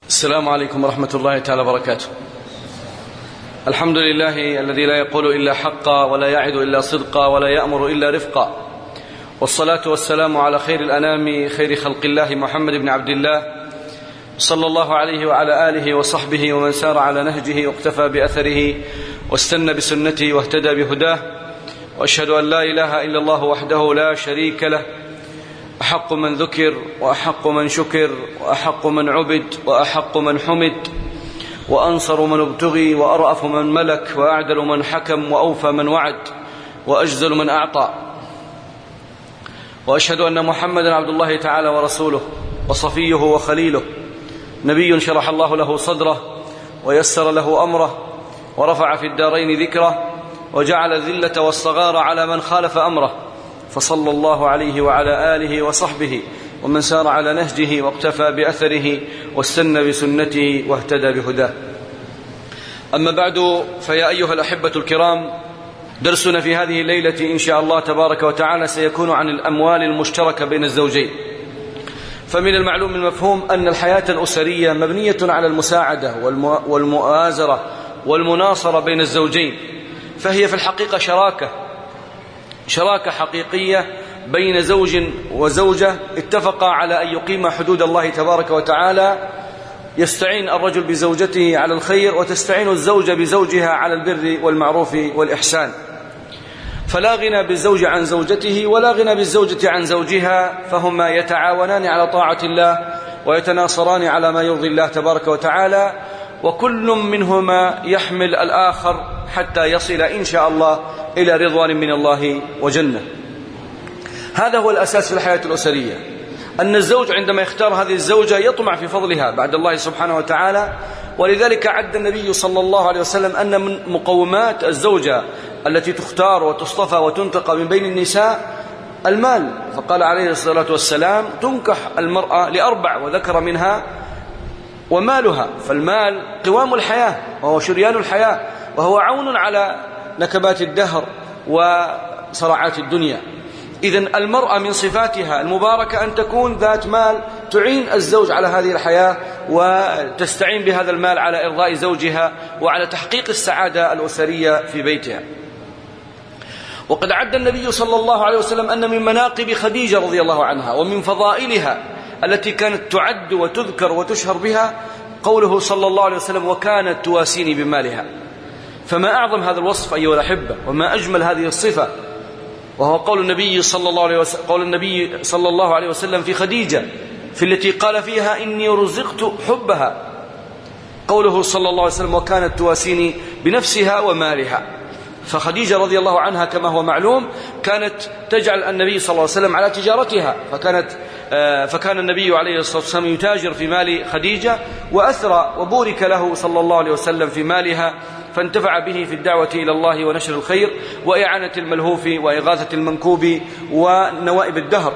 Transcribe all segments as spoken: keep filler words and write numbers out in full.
السلام عليكم ورحمة الله تعالى وبركاته. الحمد لله الذي لا يقول إلا حقا ولا يعد إلا صدقا ولا يأمر إلا رفقا، والصلاة والسلام على خير الأنام خير خلق الله محمد بن عبد الله صلى الله عليه وعلى آله وصحبه ومن سار على نهجه واقتفى بأثره واستنى بسنته واهتدى بهداه، وأشهد أن لا إله إلا الله وحده لا شريك له، أحق من ذكر وأحق من شكر وأحق من عبد وأحق من حمد، وأنصر من ابتغي وأرأف من ملك وأعدل من حكم وأوفى من وعد وأجزل من أعطى. وأشهد أن محمدا عبد الله تعالى ورسوله وصفيه وخليله، نبي شرح الله له صدره ويسر له أمره ورفع في الدارين ذكره وجعل الذلة والصغار على من خالف أمره، فصلى الله عليه وعلى آله وصحبه ومن سار على نهجه واقتفى بأثره واستنى بسنته واهتدى بهداه. أما بعد، فيا أيها الأحبة الكرام، درسنا في هذه الليلة إن شاء الله تبارك وتعالى سيكون عن الأموال المشتركة بين الزوجين. فمن المعلوم المفهوم أن الحياة الأسرية مبنية على المساعدة والمؤازرة والمناصرة بين الزوجين، فهي في الحقيقة شراكة شراكة حقيقية بين زوج وزوجة اتفقا على أن يقيم حدود الله تبارك وتعالى. يستعين الرجل بزوجته على الخير وتستعين الزوجة بزوجها على البر والمعروف والإحسان، فلا غنى بالزوج عن زوجته ولا غنى بالزوجة عن زوجها، فهما يتعاونان على طاعة الله ويتناصران على ما يرضي الله تبارك وتعالى، وكل منهما يحمل الآخر حتى يصل إن شاء الله إلى رضوان من الله وجنة. هذا هو الأساس في الحياة الأسرية، أن الزوج عندما يختار هذه الزوجة يطمع في فضلها بعد الله سبحانه وتعالى. ولذلك عد النبي صلى الله عليه وسلم أن من مقومات الزوجة التي تختار وتصطفى وتنتقى من بين النساء المال، فقال عليه الصلاة والسلام: تنكح المرأة لأربع، وذكر منها ومالها. فالمال قوام الحياة وهو شريان الحياة، وهو عون على نكبات الدهر وصراعات الدنيا. إذن المرأة من صفاتها المباركة أن تكون ذات مال تعين الزوج على هذه الحياة وتستعين بهذا المال على إرضاء زوجها وعلى تحقيق السعادة الأسرية في بيتها. وقد عد النبي صلى الله عليه وسلم أن من مناقب خديجة رضي الله عنها ومن فضائلها التي كانت تعد وتذكر وتشهر بها قوله صلى الله عليه وسلم: وكانت تواسيني بمالها. فما أعظم هذا الوصف أيها الأحبة، وما أجمل هذه الصفة، وهو قول النبي صلى الله عليه وسلم قول النبي صلى الله عليه وسلم في خديجة في التي قال فيها: إني رزقت حبها. قوله صلى الله عليه وسلم: وكانت تواسيني بنفسها ومالها. فخديجة رضي الله عنها كما هو معلوم كانت تجعل النبي صلى الله عليه وسلم على تجارتها، فكانت فكان النبي عليه الصلاة والسلام يتاجر في مال خديجة، وأثرى وبورك له صلى الله عليه وسلم في مالها، فانتفع به في الدعوة إلى الله ونشر الخير وإعانة الملهوف وإغاثة المنكوب ونوائب الدهر.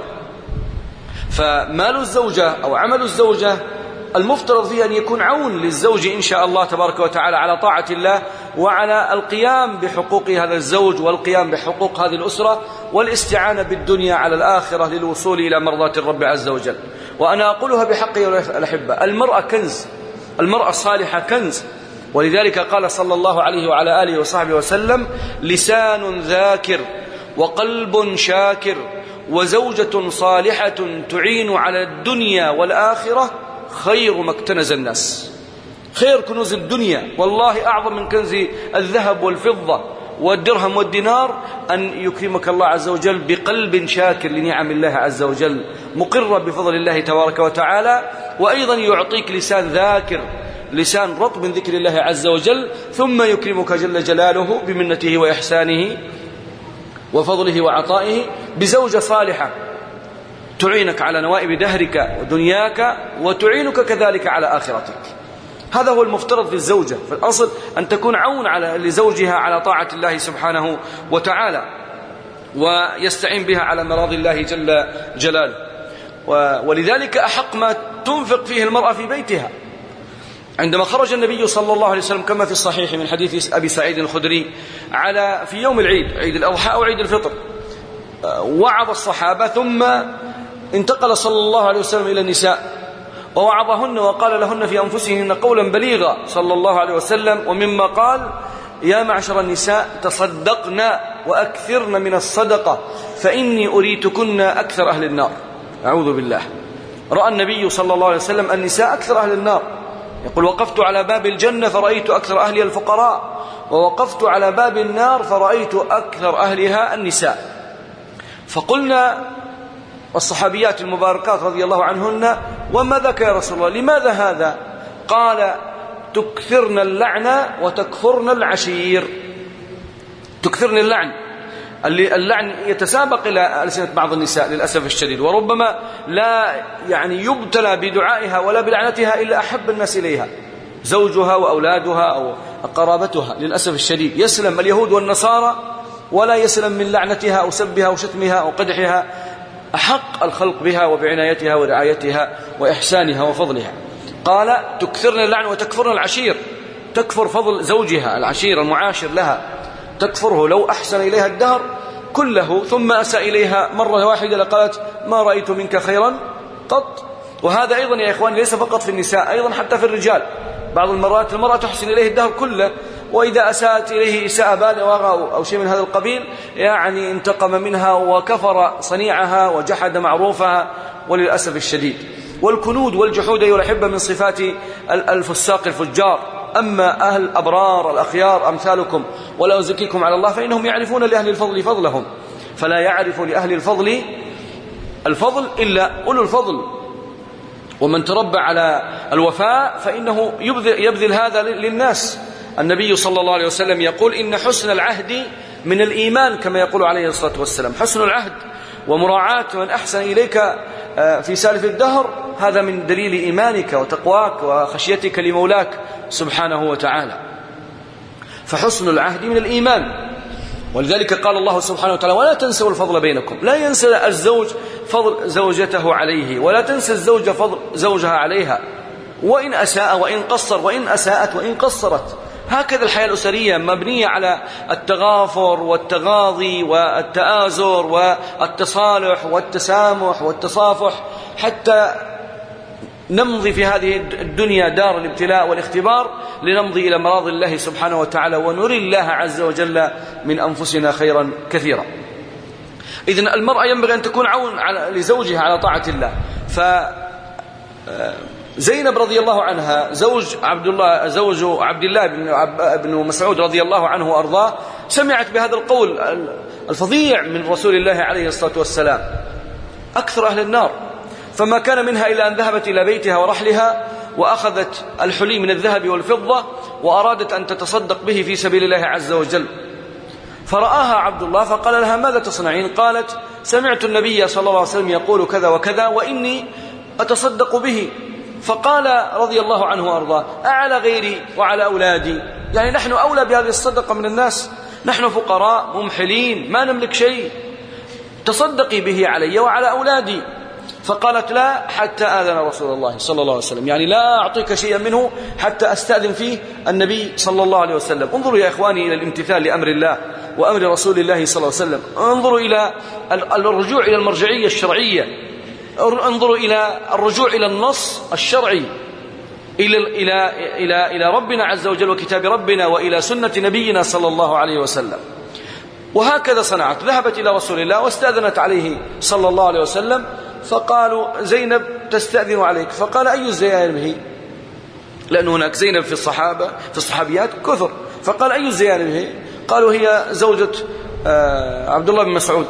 فمال الزوجة أو عمل الزوجة المفترض فيه أن يكون عون للزوج إن شاء الله تبارك وتعالى على طاعة الله وعلى القيام بحقوق هذا الزوج والقيام بحقوق هذه الأسرة والاستعانة بالدنيا على الآخرة للوصول إلى مرضاة الرب عز وجل. وأنا أقولها بحقي الأحبة: المرأة كنز، المرأة الصالحة كنز. ولذلك قال صلى الله عليه وعلى آله وصحبه وسلم: لسان ذاكر وقلب شاكر وزوجة صالحة تعين على الدنيا والآخرة خير ما اكتنز الناس. خير كنوز الدنيا والله أعظم من كنز الذهب والفضة والدرهم والدينار أن يكرمك الله عز وجل بقلب شاكر لنعم الله عز وجل مقر بفضل الله تبارك وتعالى، وأيضا يعطيك لسان ذاكر، لسان رطب من ذكر الله عز وجل، ثم يكرمك جل جلاله بمنته وإحسانه وفضله وعطائه بزوجة صالحة تعينك على نوائب دهرك ودنياك وتعينك كذلك على آخرتك. هذا هو المفترض في الزوجة، في الأصل أن تكون عون على لزوجها على طاعة الله سبحانه وتعالى ويستعين بها على مراضي الله جل جلاله. ولذلك أحق ما تنفق فيه المرأة في بيتها. عندما خرج النبي صلى الله عليه وسلم كما في الصحيح من حديث أبي سعيد الخدري على في يوم العيد، عيد الأضحى أو عيد الفطر، وعظ الصحابة ثم انتقل صلى الله عليه وسلم إلى النساء ووعظهن وقال لهن في أنفسهن قولا بليغا صلى الله عليه وسلم. ومما قال: يا معشر النساء تصدقن وأكثرن من الصدقة فإني أريتكن أكثر أهل النار. أعوذ بالله. رأى النبي صلى الله عليه وسلم النساء أكثر أهل النار، يقول: وقفت على باب الجنة فرأيت أكثر أهلها الفقراء، ووقفت على باب النار فرأيت أكثر أهلها النساء. فقلنا الصحابيات المباركات رضي الله عنهن: وما ذاك يا رسول الله؟ لماذا هذا؟ قال: تكثرن اللعن وتكفرن العشير. تكثرن اللعن، اللعن يتسابق إلى ألسنة بعض النساء للأسف الشديد، وربما لا يعني يبتلى بدعائها ولا بلعنتها إلا أحب الناس إليها، زوجها وأولادها أو قرابتها. للأسف الشديد يسلم اليهود والنصارى ولا يسلم من لعنتها أو سبها أو شتمها أو قدحها أحق الخلق بها وبعنايتها ورعايتها وإحسانها وفضلها. قال: تكثرن اللعن وتكفرن العشير، تكفر فضل زوجها العشير المعاشر لها، تكفره لو أحسن إليها الدهر كله ثم أساء إليها مرة واحدة لقالت: ما رأيت منك خيرا قط. وهذا أيضا يا إخواني ليس فقط في النساء، أيضا حتى في الرجال. بعض المرات المرأة تحسن إليه الدهر كله، وإذا أساءت إليه إساءة بالغة أو شيء من هذا القبيل يعني انتقم منها وكفر صنيعها وجحد معروفها، وللأسف الشديد. والكنود والجحود أيها الأحبة من صفات الفساق الفجار. أما أهل الأبرار الأخيار أمثالكم ولا أزكيكم على الله فإنهم يعرفون لأهل الفضل فضلهم، فلا يعرف لأهل الفضل الفضل إلا أولو الفضل. ومن تربى على الوفاء فإنه يبذل, يبذل هذا للناس. النبي صلى الله عليه وسلم يقول: إن حسن العهد من الإيمان، كما يقول عليه الصلاة والسلام. حسن العهد ومراعاة من أحسن إليك في سالف الدهر هذا من دليل إيمانك وتقواك وخشيتك لمولاك سبحانه وتعالى. فحسن العهد من الإيمان. ولذلك قال الله سبحانه وتعالى: ولا تنسوا الفضل بينكم. لا ينسى الزوج فضل زوجته عليه، ولا تنسى الزوجة فضل زوجها عليها، وإن أساء وإن قصر، وإن أساءت وإن قصرت. هكذا الحياة الأسرية مبنية على التغافر والتغاضي والتآزر والتصالح والتسامح والتصافح، حتى نمضي في هذه الدنيا دار الابتلاء والاختبار لنمضي إلى مراض الله سبحانه وتعالى ونري الله عز وجل من أنفسنا خيرا كثيرا. إذن المرأة ينبغي أن تكون عون لزوجها على طاعة الله. ف زينب رضي الله عنها زوج عبد الله زوج عبد الله بن مسعود رضي الله عنه وأرضاه سمعت بهذا القول الفظيع من رسول الله عليه الصلاة والسلام: أكثر أهل النار. فما كان منها إلا أن ذهبت إلى بيتها ورحلها وأخذت الحلي من الذهب والفضة وأرادت أن تتصدق به في سبيل الله عز وجل. فرآها عبد الله فقال لها: ماذا تصنعين؟ قالت: سمعت النبي صلى الله عليه وسلم يقول كذا وكذا وإني أتصدق به. فقال رضي الله عنه وأرضاه: أعلى غيري وعلى أولادي، يعني نحن أولى بهذه الصدقة من الناس، نحن فقراء ممحلين ما نملك شيء، تصدقي به علي وعلى أولادي. فقالت: لا حتى آذن رسول الله صلى الله عليه وسلم، يعني لا أعطيك شيئا منه حتى أستأذن فيه النبي صلى الله عليه وسلم. انظروا يا إخواني إلى الامتثال لأمر الله وأمر رسول الله صلى الله عليه وسلم. انظروا إلى الرجوع إلى المرجعية الشرعية، انظروا إلى الرجوع إلى النص الشرعي، إلى إلى إلى إلى ربنا عز وجل وكتاب ربنا وإلى سنة نبينا صلى الله عليه وسلم. وهكذا صنعت، ذهبت إلى رسول الله واستأذنت عليه صلى الله عليه وسلم. فقالوا: زينب تستأذن عليك. فقال: أي الزينب هي؟ لأن هناك زينب في الصحابة في الصحابيات كثر. فقال: أي الزينب هي؟ قالوا: هي زوجة عبد الله بن مسعود.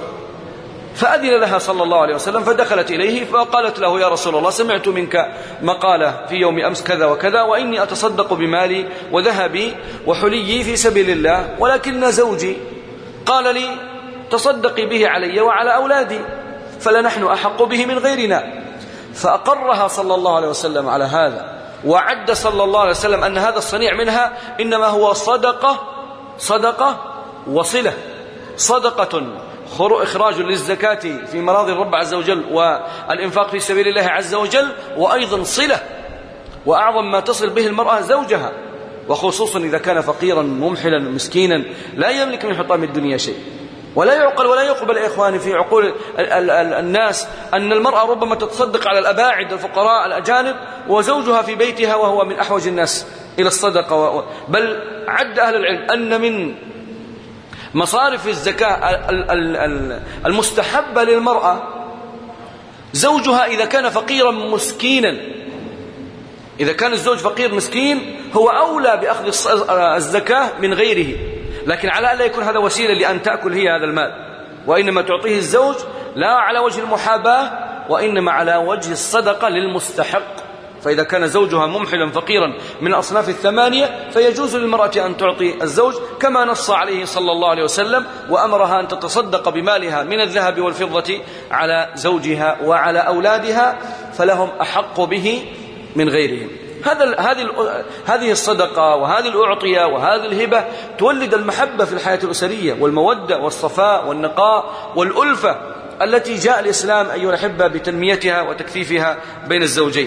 فأذن لها صلى الله عليه وسلم فدخلت إليه فقالت له: يا رسول الله، سمعت منك مقالة في يوم أمس كذا وكذا، وإني أتصدق بمالي وذهبي وحليي في سبيل الله، ولكن زوجي قال لي: تصدقي به علي وعلى أولادي، فلنحن أحق به من غيرنا. فأقرها صلى الله عليه وسلم على هذا، وعد صلى الله عليه وسلم أن هذا الصنيع منها إنما هو صدقة صدقة وصلة. صدقة إخراج للزكاة في مراضي الرب عز وجل والإنفاق في سبيل الله عز وجل، وأيضا صلة، وأعظم ما تصل به المرأة زوجها، وخصوصا إذا كان فقيرا ممحلا مسكينا لا يملك من حطام الدنيا شيء. ولا يعقل ولا يقبل يا إخواني في عقول الناس أن المرأة ربما تتصدق على الأباعد الفقراء الأجانب وزوجها في بيتها وهو من أحوج الناس إلى الصدقة. بل عد أهل العلم أن من مصارف الزكاة المستحبة للمرأة زوجها إذا كان فقيرا مسكينا. إذا كان الزوج فقير مسكين هو أولى بأخذ الزكاة من غيره، لكن على ألا يكون هذا وسيلة لأن تأكل هي هذا المال، وإنما تعطيه الزوج لا على وجه المحاباة وإنما على وجه الصدقة للمستحق. فإذا كان زوجها ممحلا فقيرا من الأصناف الثمانية فيجوز للمرأة أن تعطي الزوج كما نص عليه صلى الله عليه وسلم، وأمرها أن تتصدق بمالها من الذهب والفضة على زوجها وعلى أولادها، فلهم أحق به من غيرهم. هذا هذه هذه الصدقة وهذه الأعطية وهذه الهبة تولد المحبة في الحياة الأسرية والمودة والصفاء والنقاء والألفة التي جاء الإسلام أيها الأحبة بتنميتها وتكثيفها بين الزوجين.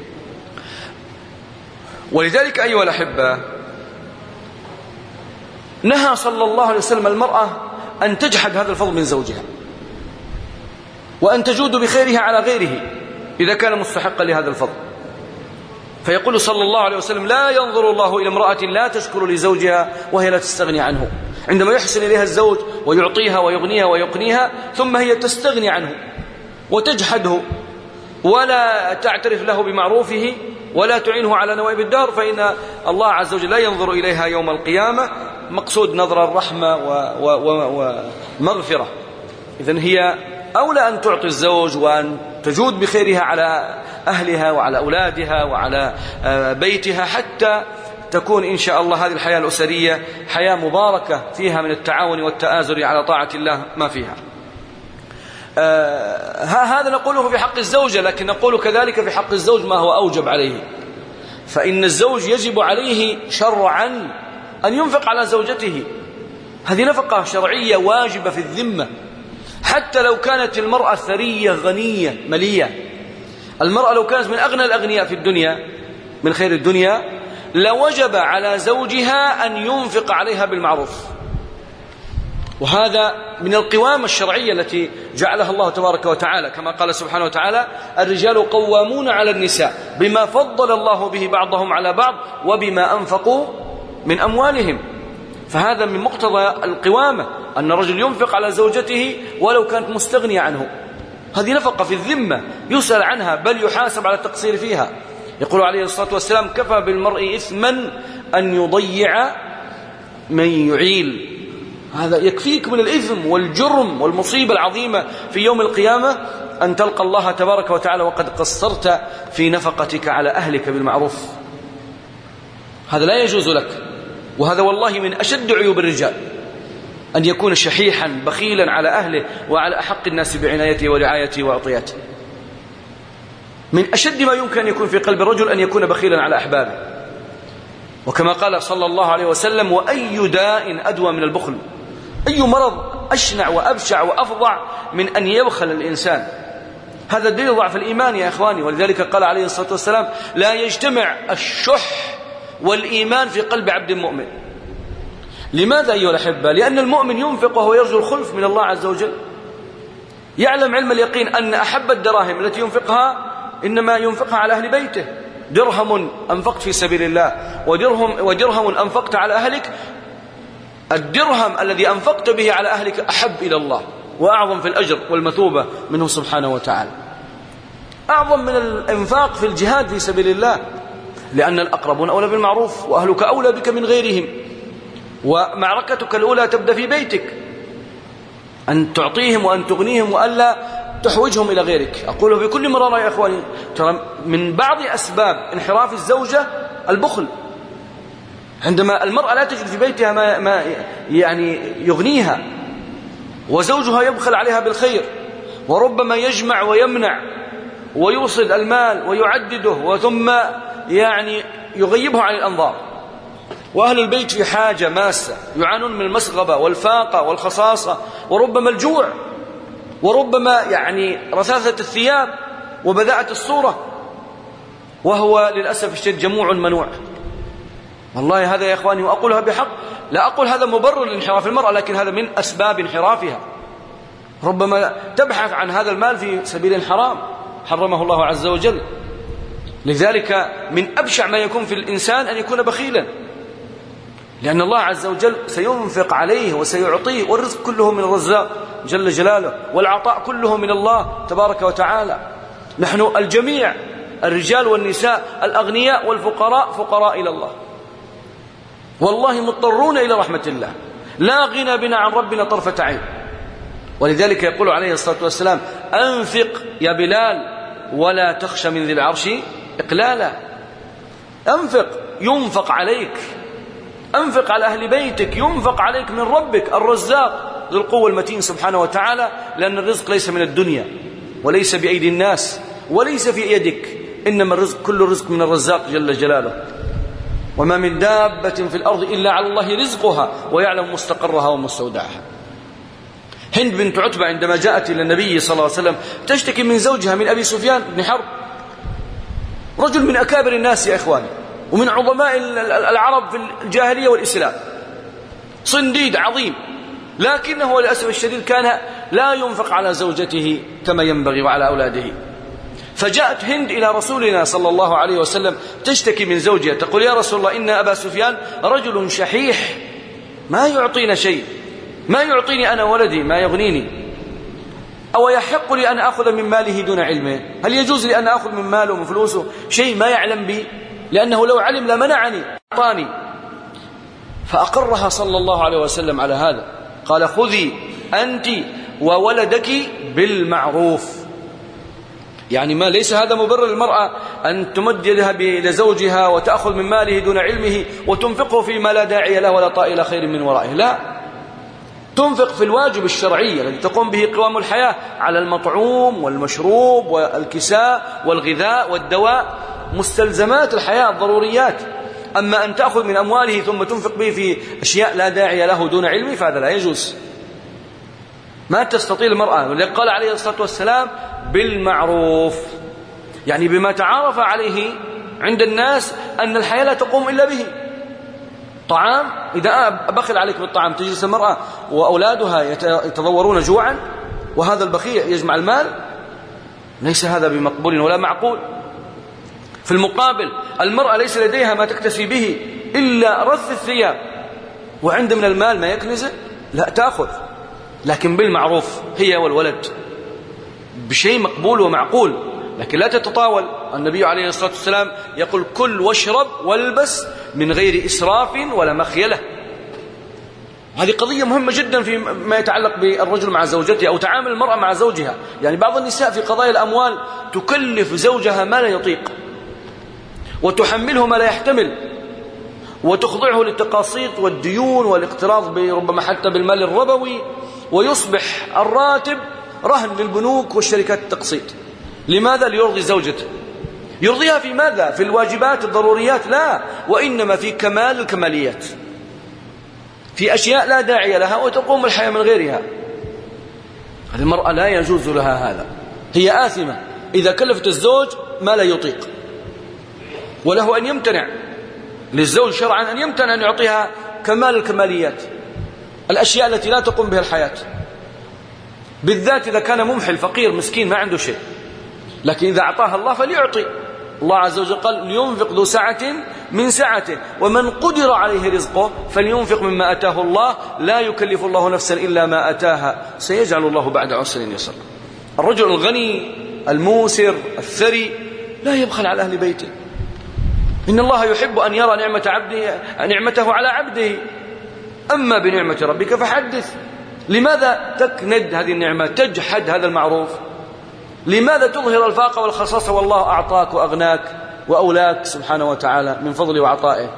ولذلك أيها الأحبة نهى صلى الله عليه وسلم المرأة أن تجحد هذا الفضل من زوجها وأن تجود بخيرها على غيره إذا كان مستحقا لهذا الفضل. فيقول صلى الله عليه وسلم: لا ينظر الله إلى امرأة لا تشكر لزوجها وهي لا تستغني عنه. عندما يحسن إليها الزوج ويعطيها ويغنيها ويقنيها ثم هي تستغني عنه وتجحده ولا تعترف له بمعروفه ولا تعينه على نوائب الدار، فإن الله عز وجل لا ينظر إليها يوم القيامة. مقصود نظر الرحمة ومغفرة. إذن هي أولى أن تعطي الزوج وأن تجود بخيرها على أهلها وعلى أولادها وعلى بيتها حتى تكون إن شاء الله هذه الحياة الأسرية حياة مباركة فيها من التعاون والتآزر على طاعة الله ما فيها. آه هذا نقوله في حق الزوجة، لكن نقول كذلك في حق الزوج ما هو أوجب عليه. فإن الزوج يجب عليه شرعا أن ينفق على زوجته. هذه نفقة شرعية واجبة في الذمة، حتى لو كانت المرأة ثرية غنية ملية. المرأة لو كانت من أغنى الأغنياء في الدنيا من خير الدنيا لوجب على زوجها أن ينفق عليها بالمعروف. وهذا من القوامة الشرعية التي جعلها الله تبارك وتعالى، كما قال سبحانه وتعالى: الرجال قوامون على النساء بما فضل الله به بعضهم على بعض وبما أنفقوا من أموالهم. فهذا من مقتضى القوامة أن الرجل ينفق على زوجته ولو كانت مستغنية عنه. هذه نفقة في الذمة يسأل عنها بل يحاسب على التقصير فيها. يقول عليه الصلاة والسلام: كفى بالمرء إثما أن يضيع من يعيل. هذا يكفيك من الإثم والجرم والمصيبة العظيمة في يوم القيامة أن تلقى الله تبارك وتعالى وقد قصرت في نفقتك على أهلك بالمعروف. هذا لا يجوز لك، وهذا والله من أشد عيوب الرجال أن يكون شحيحا بخيلا على أهله وعلى أحق الناس بعنايته ورعايته وعطيته. من أشد ما يمكن أن يكون في قلب الرجل أن يكون بخيلا على أحبابه. وكما قال صلى الله عليه وسلم: وأي داء أدوى من البخل؟ أي مرض أشنع وأبشع وأفظع من أن يبخل الإنسان؟ هذا دليل ضعف الإيمان يا إخواني. ولذلك قال عليه الصلاة والسلام: لا يجتمع الشح والإيمان في قلب عبد مؤمن. لماذا أيها الأحبة؟ لأن المؤمن ينفق وهو يرجو الخلف من الله عز وجل، يعلم علم اليقين أن أحب الدراهم التي ينفقها إنما ينفقها على أهل بيته. درهم أنفقت في سبيل الله ودرهم, ودرهم أنفقت على أهلك، الدرهم الذي أنفقت به على أهلك أحب إلى الله وأعظم في الأجر والمثوبة منه سبحانه وتعالى، أعظم من الإنفاق في الجهاد في سبيل الله، لأن الأقربون أولى بالمعروف وأهلك أولى بك من غيرهم. ومعركتك الأولى تبدأ في بيتك، أن تعطيهم وأن تغنيهم وألا تحوجهم إلى غيرك. أقوله بكل مرارة يا أخواني، ترى من بعض أسباب انحراف الزوجة البخل. عندما المرأة لا تجد في بيتها ما, ما يعني يغنيها وزوجها يبخل عليها بالخير، وربما يجمع ويمنع ويوصد المال ويعدده وثم يعني يغيبه عن الأنظار، وأهل البيت في حاجة ماسة يعانون من المسغبة والفاقة والخصاصة وربما الجوع وربما يعني رثاثة الثياب وبذاءة الصورة، وهو للأسف الشديد جموع منوع. والله هذا يا إخواني وأقولها بحق لا أقول هذا مبرر لانحراف المرأة، لكن هذا من أسباب انحرافها. ربما تبحث عن هذا المال في سبيل حرام حرمه الله عز وجل. لذلك من أبشع ما يكون في الإنسان أن يكون بخيلا، لأن الله عز وجل سينفق عليه وسيعطيه، والرزق كله من الرزاق جل جلاله، والعطاء كله من الله تبارك وتعالى. نحن الجميع، الرجال والنساء، الأغنياء والفقراء، فقراء إلى الله، والله مضطرون إلى رحمة الله، لا غنى بنا عن ربنا طرفة عين. ولذلك يقول عليه الصلاة والسلام: أنفق يا بلال ولا تخشى من ذي العرش إقلالا. أنفق، ينفق عليك، أنفق على أهل بيتك، ينفق عليك من ربك الرزاق ذو القوة المتين سبحانه وتعالى، لأن الرزق ليس من الدنيا وليس بأيدي الناس وليس في يدك، إنما الرزق كل الرزق من الرزاق جل جلاله. وما من دابة في الأرض إلا على الله رزقها ويعلم مستقرها ومستودعها. هند بنت عتبة عندما جاءت إلى النبي صلى الله عليه وسلم تشتكي من زوجها من أبي سفيان بن حرب، رجل من أكابر الناس يا إخواني، ومن عظماء العرب في الجاهلية والإسلام، صنديد عظيم، لكنه للأسف الشديد كان لا ينفق على زوجته كما ينبغي وعلى أولاده. فجاءت هند إلى رسولنا صلى الله عليه وسلم تشتكي من زوجها، تقول: يا رسول الله، إن أبا سفيان رجل شحيح ما يعطينا شيء، ما يعطيني أنا ولدي ما يغنيني، أو يحق لي أن أخذ من ماله دون علمه؟ هل يجوز لي أن أخذ من ماله ومن فلوسه شيء ما يعلم به؟ لأنه لو علم لمنعني أعطاني. فأقرها صلى الله عليه وسلم على هذا، قال: خذي أنت وولدك بالمعروف. يعني ما ليس هذا مبرر للمرأة أن تمد يدها لزوجها وتأخذ من ماله دون علمه وتنفقه فيما لا داعي له ولا طائل خير من ورائه، لا، تنفق في الواجب الشرعي الذي تقوم به قوام الحياة على المطعوم والمشروب والكساء والغذاء والدواء، مستلزمات الحياة الضروريات. أما أن تأخذ من أمواله ثم تنفق به في أشياء لا داعي له دون علمه فهذا لا يجوز، ما تستطيع المرأة. ولذلك قال عليه الصلاة والسلام: بالمعروف، يعني بما تعارف عليه عند الناس أن الحياة لا تقوم إلا به. طعام، إذا بخل عليك بالطعام تجلس المرأة وأولادها يتضورون جوعا وهذا البخيل يجمع المال، ليس هذا بمقبول ولا معقول. في المقابل المرأة ليس لديها ما تكتسي به إلا رث الثياب وعند من المال ما يكنزه، لا تأخذ، لكن بالمعروف هي والولد بشيء مقبول ومعقول، لكن لا تتطاول. النبي عليه الصلاة والسلام يقول: كل واشرب والبس من غير إسراف ولا مخيلة. هذه قضية مهمة جدا في ما يتعلق بالرجل مع زوجته أو تعامل المرأة مع زوجها. يعني بعض النساء في قضايا الأموال تكلف زوجها ما لا يطيق وتحمله ما لا يحتمل وتخضعه للتقاسيط والديون والاقتراض ربما حتى بالمال الربوي، ويصبح الراتب رهن للبنوك والشركات التقسيط. لماذا؟ ليرضي زوجته. يرضيها في ماذا؟ في الواجبات الضروريات؟ لا، وإنما في كمال الكماليات، في أشياء لا داعي لها وتقوم الحياة من غيرها. هذه المرأة لا يجوز لها هذا، هي آثمة إذا كلفت الزوج ما لا يطيق، وله أن يمتنع، للزوج شرعا أن يمتنع أن يعطيها كمال الكماليات، الأشياء التي لا تقوم بها الحياة، بالذات إذا كان ممحل فقير مسكين ما عنده شيء. لكن إذا أعطاها الله فليعطي. الله عز وجل قال: لينفق ذو سعة من سعته ومن قدر عليه رزقه فلينفق مما أتاه الله لا يكلف الله نفسا إلا ما أتاها سيجعل الله بعد عسر يسرا. الرجل الغني الموسر الثري لا يبخل على أهل بيته، إن الله يحب أن يرى نعمة عبده نعمته على عبده. أما بنعمة ربك فحدث. لماذا تكند هذه النعمة، تجحد هذا المعروف؟ لماذا تظهر الفاقة والخصاصة والله أعطاك وأغناك وأولاك سبحانه وتعالى من فضله وعطائه؟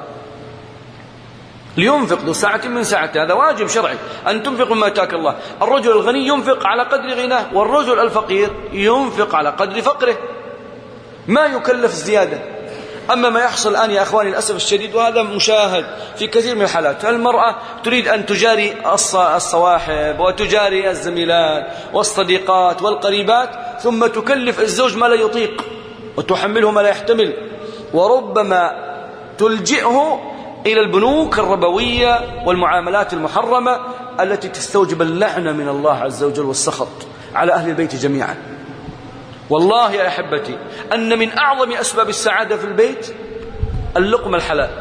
لينفق ذو سعة من سعته، هذا واجب شرعي أن تنفق مما آتاك الله. الرجل الغني ينفق على قدر غناه، والرجل الفقير ينفق على قدر فقره، ما يكلف زيادة. أما ما يحصل الآن يا أخواني للأسف الشديد، وهذا مشاهد في كثير من الحالات، المرأة تريد أن تجاري الصواحب وتجاري الزميلات والصديقات والقريبات، ثم تكلف الزوج ما لا يطيق وتحمله ما لا يحتمل، وربما تلجئه إلى البنوك الربوية والمعاملات المحرمة التي تستوجب اللعنة من الله عز وجل والسخط على أهل البيت جميعا. والله يا أحبتي أن من أعظم أسباب السعادة في البيت اللقمة الحلال.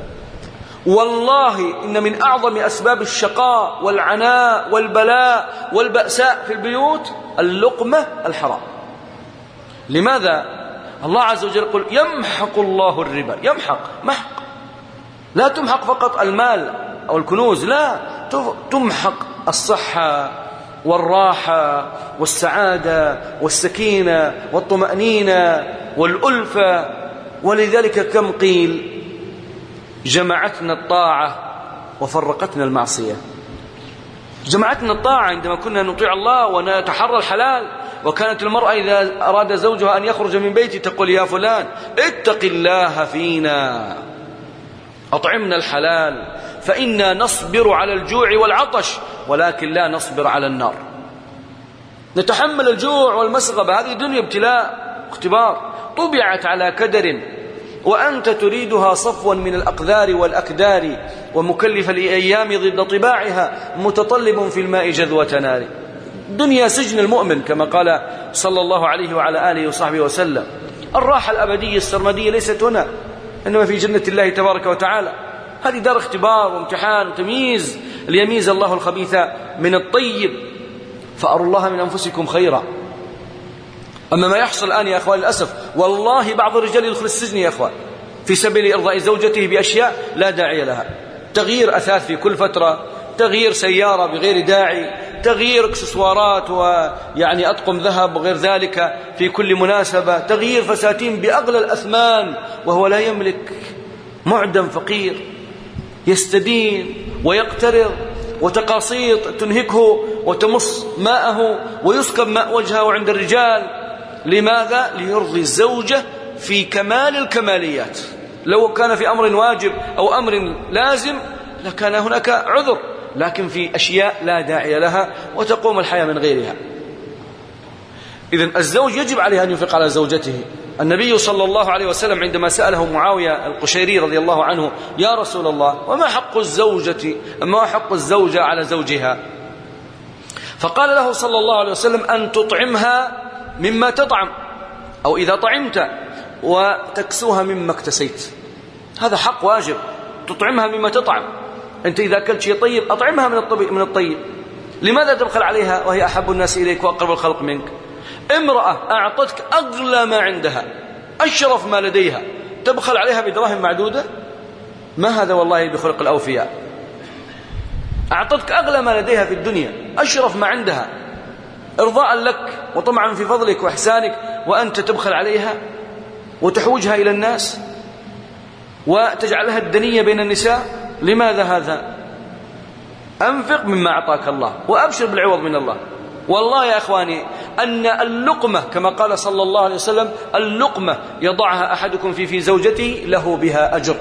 والله إن من أعظم أسباب الشقاء والعناء والبلاء والبأساء في البيوت اللقمة الحرام. لماذا؟ الله عز وجل يقول يمحق الله الربا. يمحق محق، لا تمحق فقط المال أو الكنوز، لا، تمحق الصحة والراحة والسعادة والسكينة والطمأنينة والألفة. ولذلك كم قيل جمعتنا الطاعة وفرقتنا المعصية. جمعتنا الطاعة عندما كنا نطيع الله ونتحرى الحلال، وكانت المرأة إذا أراد زوجها أن يخرج من بيته تقول يا فلان اتق الله فينا، أطعمنا الحلال فإنا نصبر على الجوع والعطش ولكن لا نصبر على النار. نتحمل الجوع والمسغبة، هذه دنيا ابتلاء اختبار، طبعت على كدر، وأنت تريدها صفوا من الأقذار والأكدار، ومكلف الأيام ضد طباعها، متطلب في الماء جذوة نار. دنيا سجن المؤمن كما قال صلى الله عليه وعلى آله وصحبه وسلم. الراحة الأبدية السرمدية ليست هنا، إنما في جنة الله تبارك وتعالى. هذه دار اختبار وامتحان وتمييز ليميز الله الخبيث من الطيب، فأروا الله من أنفسكم خيرا. أما ما يحصل الآن يا أخوان للأسف، والله بعض الرجال يدخل السجن يا أخوان في سبيل إرضاء زوجته بأشياء لا داعي لها، تغيير أثاث في كل فترة، تغيير سيارة بغير داعي، تغيير اكسسوارات ويعني أطقم ذهب وغير ذلك في كل مناسبة، تغيير فساتين بأغلى الأثمان وهو لا يملك، معدم فقير يستدين ويقترض، وتقاسيط تنهكه وتمص ماءه ويسكب ماء وجهه عند الرجال. لماذا؟ ليرضي الزوجة في كمال الكماليات. لو كان في أمر واجب أو أمر لازم لكان هناك عذر، لكن في أشياء لا داعي لها وتقوم الحياة من غيرها. إذن الزوج يجب عليه أن ينفق على زوجته. النبي صلى الله عليه وسلم عندما سأله معاوية القشيري رضي الله عنه يا رسول الله وما حق الزوجة ما حق الزوجة على زوجها، فقال له صلى الله عليه وسلم أن تطعمها مما تطعم، أو إذا طعمت وتكسوها مما اكتسيت. هذا حق واجب، تطعمها مما تطعم. أنت إذا أكلت شيء طيب أطعمها من الطيب, من الطيب. لماذا تبخل عليها وهي أحب الناس إليك وأقرب الخلق منك؟ امرأة أعطتك أغلى ما عندها، أشرف ما لديها، تبخل عليها بدراهم معدودة؟ ما هذا والله بخلق الأوفياء. أعطتك أغلى ما لديها في الدنيا، أشرف ما عندها، إرضاء لك وطمعا في فضلك وإحسانك، وأنت تبخل عليها وتحوجها إلى الناس وتجعلها الدنية بين النساء. لماذا هذا؟ أنفق مما أعطاك الله وأبشر بالعوض من الله. والله يا أخواني أن اللقمة كما قال صلى الله عليه وسلم اللقمة يضعها أحدكم في في زوجته له بها أجر.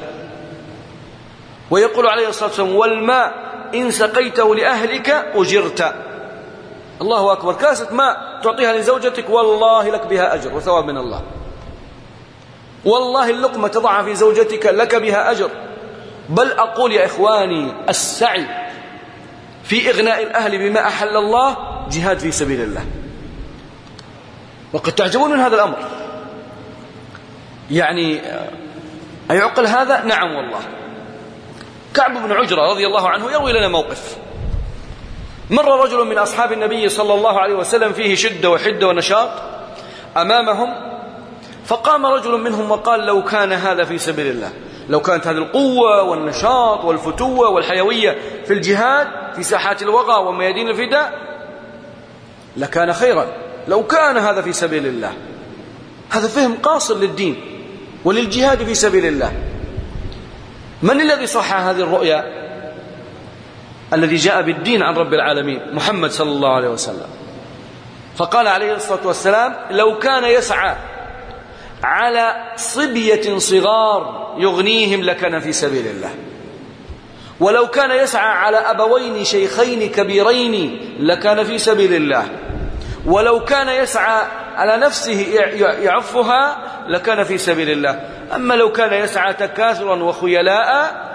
ويقول عليه الصلاة والسلام والماء إن سقيته لأهلك أجرت. الله أكبر، كاسة ماء تعطيها لزوجتك والله لك بها أجر وثواب من الله. والله اللقمة تضعها في زوجتك لك بها أجر. بل أقول يا إخواني السعي في إغناء الأهل بما أحل الله جهاد في سبيل الله. وقد تعجبون من هذا الأمر، يعني أيعقل هذا؟ نعم والله. كعب بن عجرة رضي الله عنه يروي لنا موقف. مر رجل من أصحاب النبي صلى الله عليه وسلم فيه شدة وحدة ونشاط أمامهم، فقام رجل منهم وقال لو كان هذا في سبيل الله، لو كانت هذه القوة والنشاط والفتوة والحيوية في الجهاد في ساحات الوغى وميادين الفداء لكان خيرا، لو كان هذا في سبيل الله. هذا فهم قاصر للدين وللجهاد في سبيل الله. من الذي صحح هذه الرؤيا؟ الذي جاء بالدين عن رب العالمين محمد صلى الله عليه وسلم. فقال عليه الصلاة والسلام لو كان يسعى على صبية صغار يغنيهم لكان في سبيل الله، ولو كان يسعى على أبوين شيخين كبيرين لكان في سبيل الله، ولو كان يسعى على نفسه يعفها لكان في سبيل الله. أما لو كان يسعى تكاثرا وخيلاء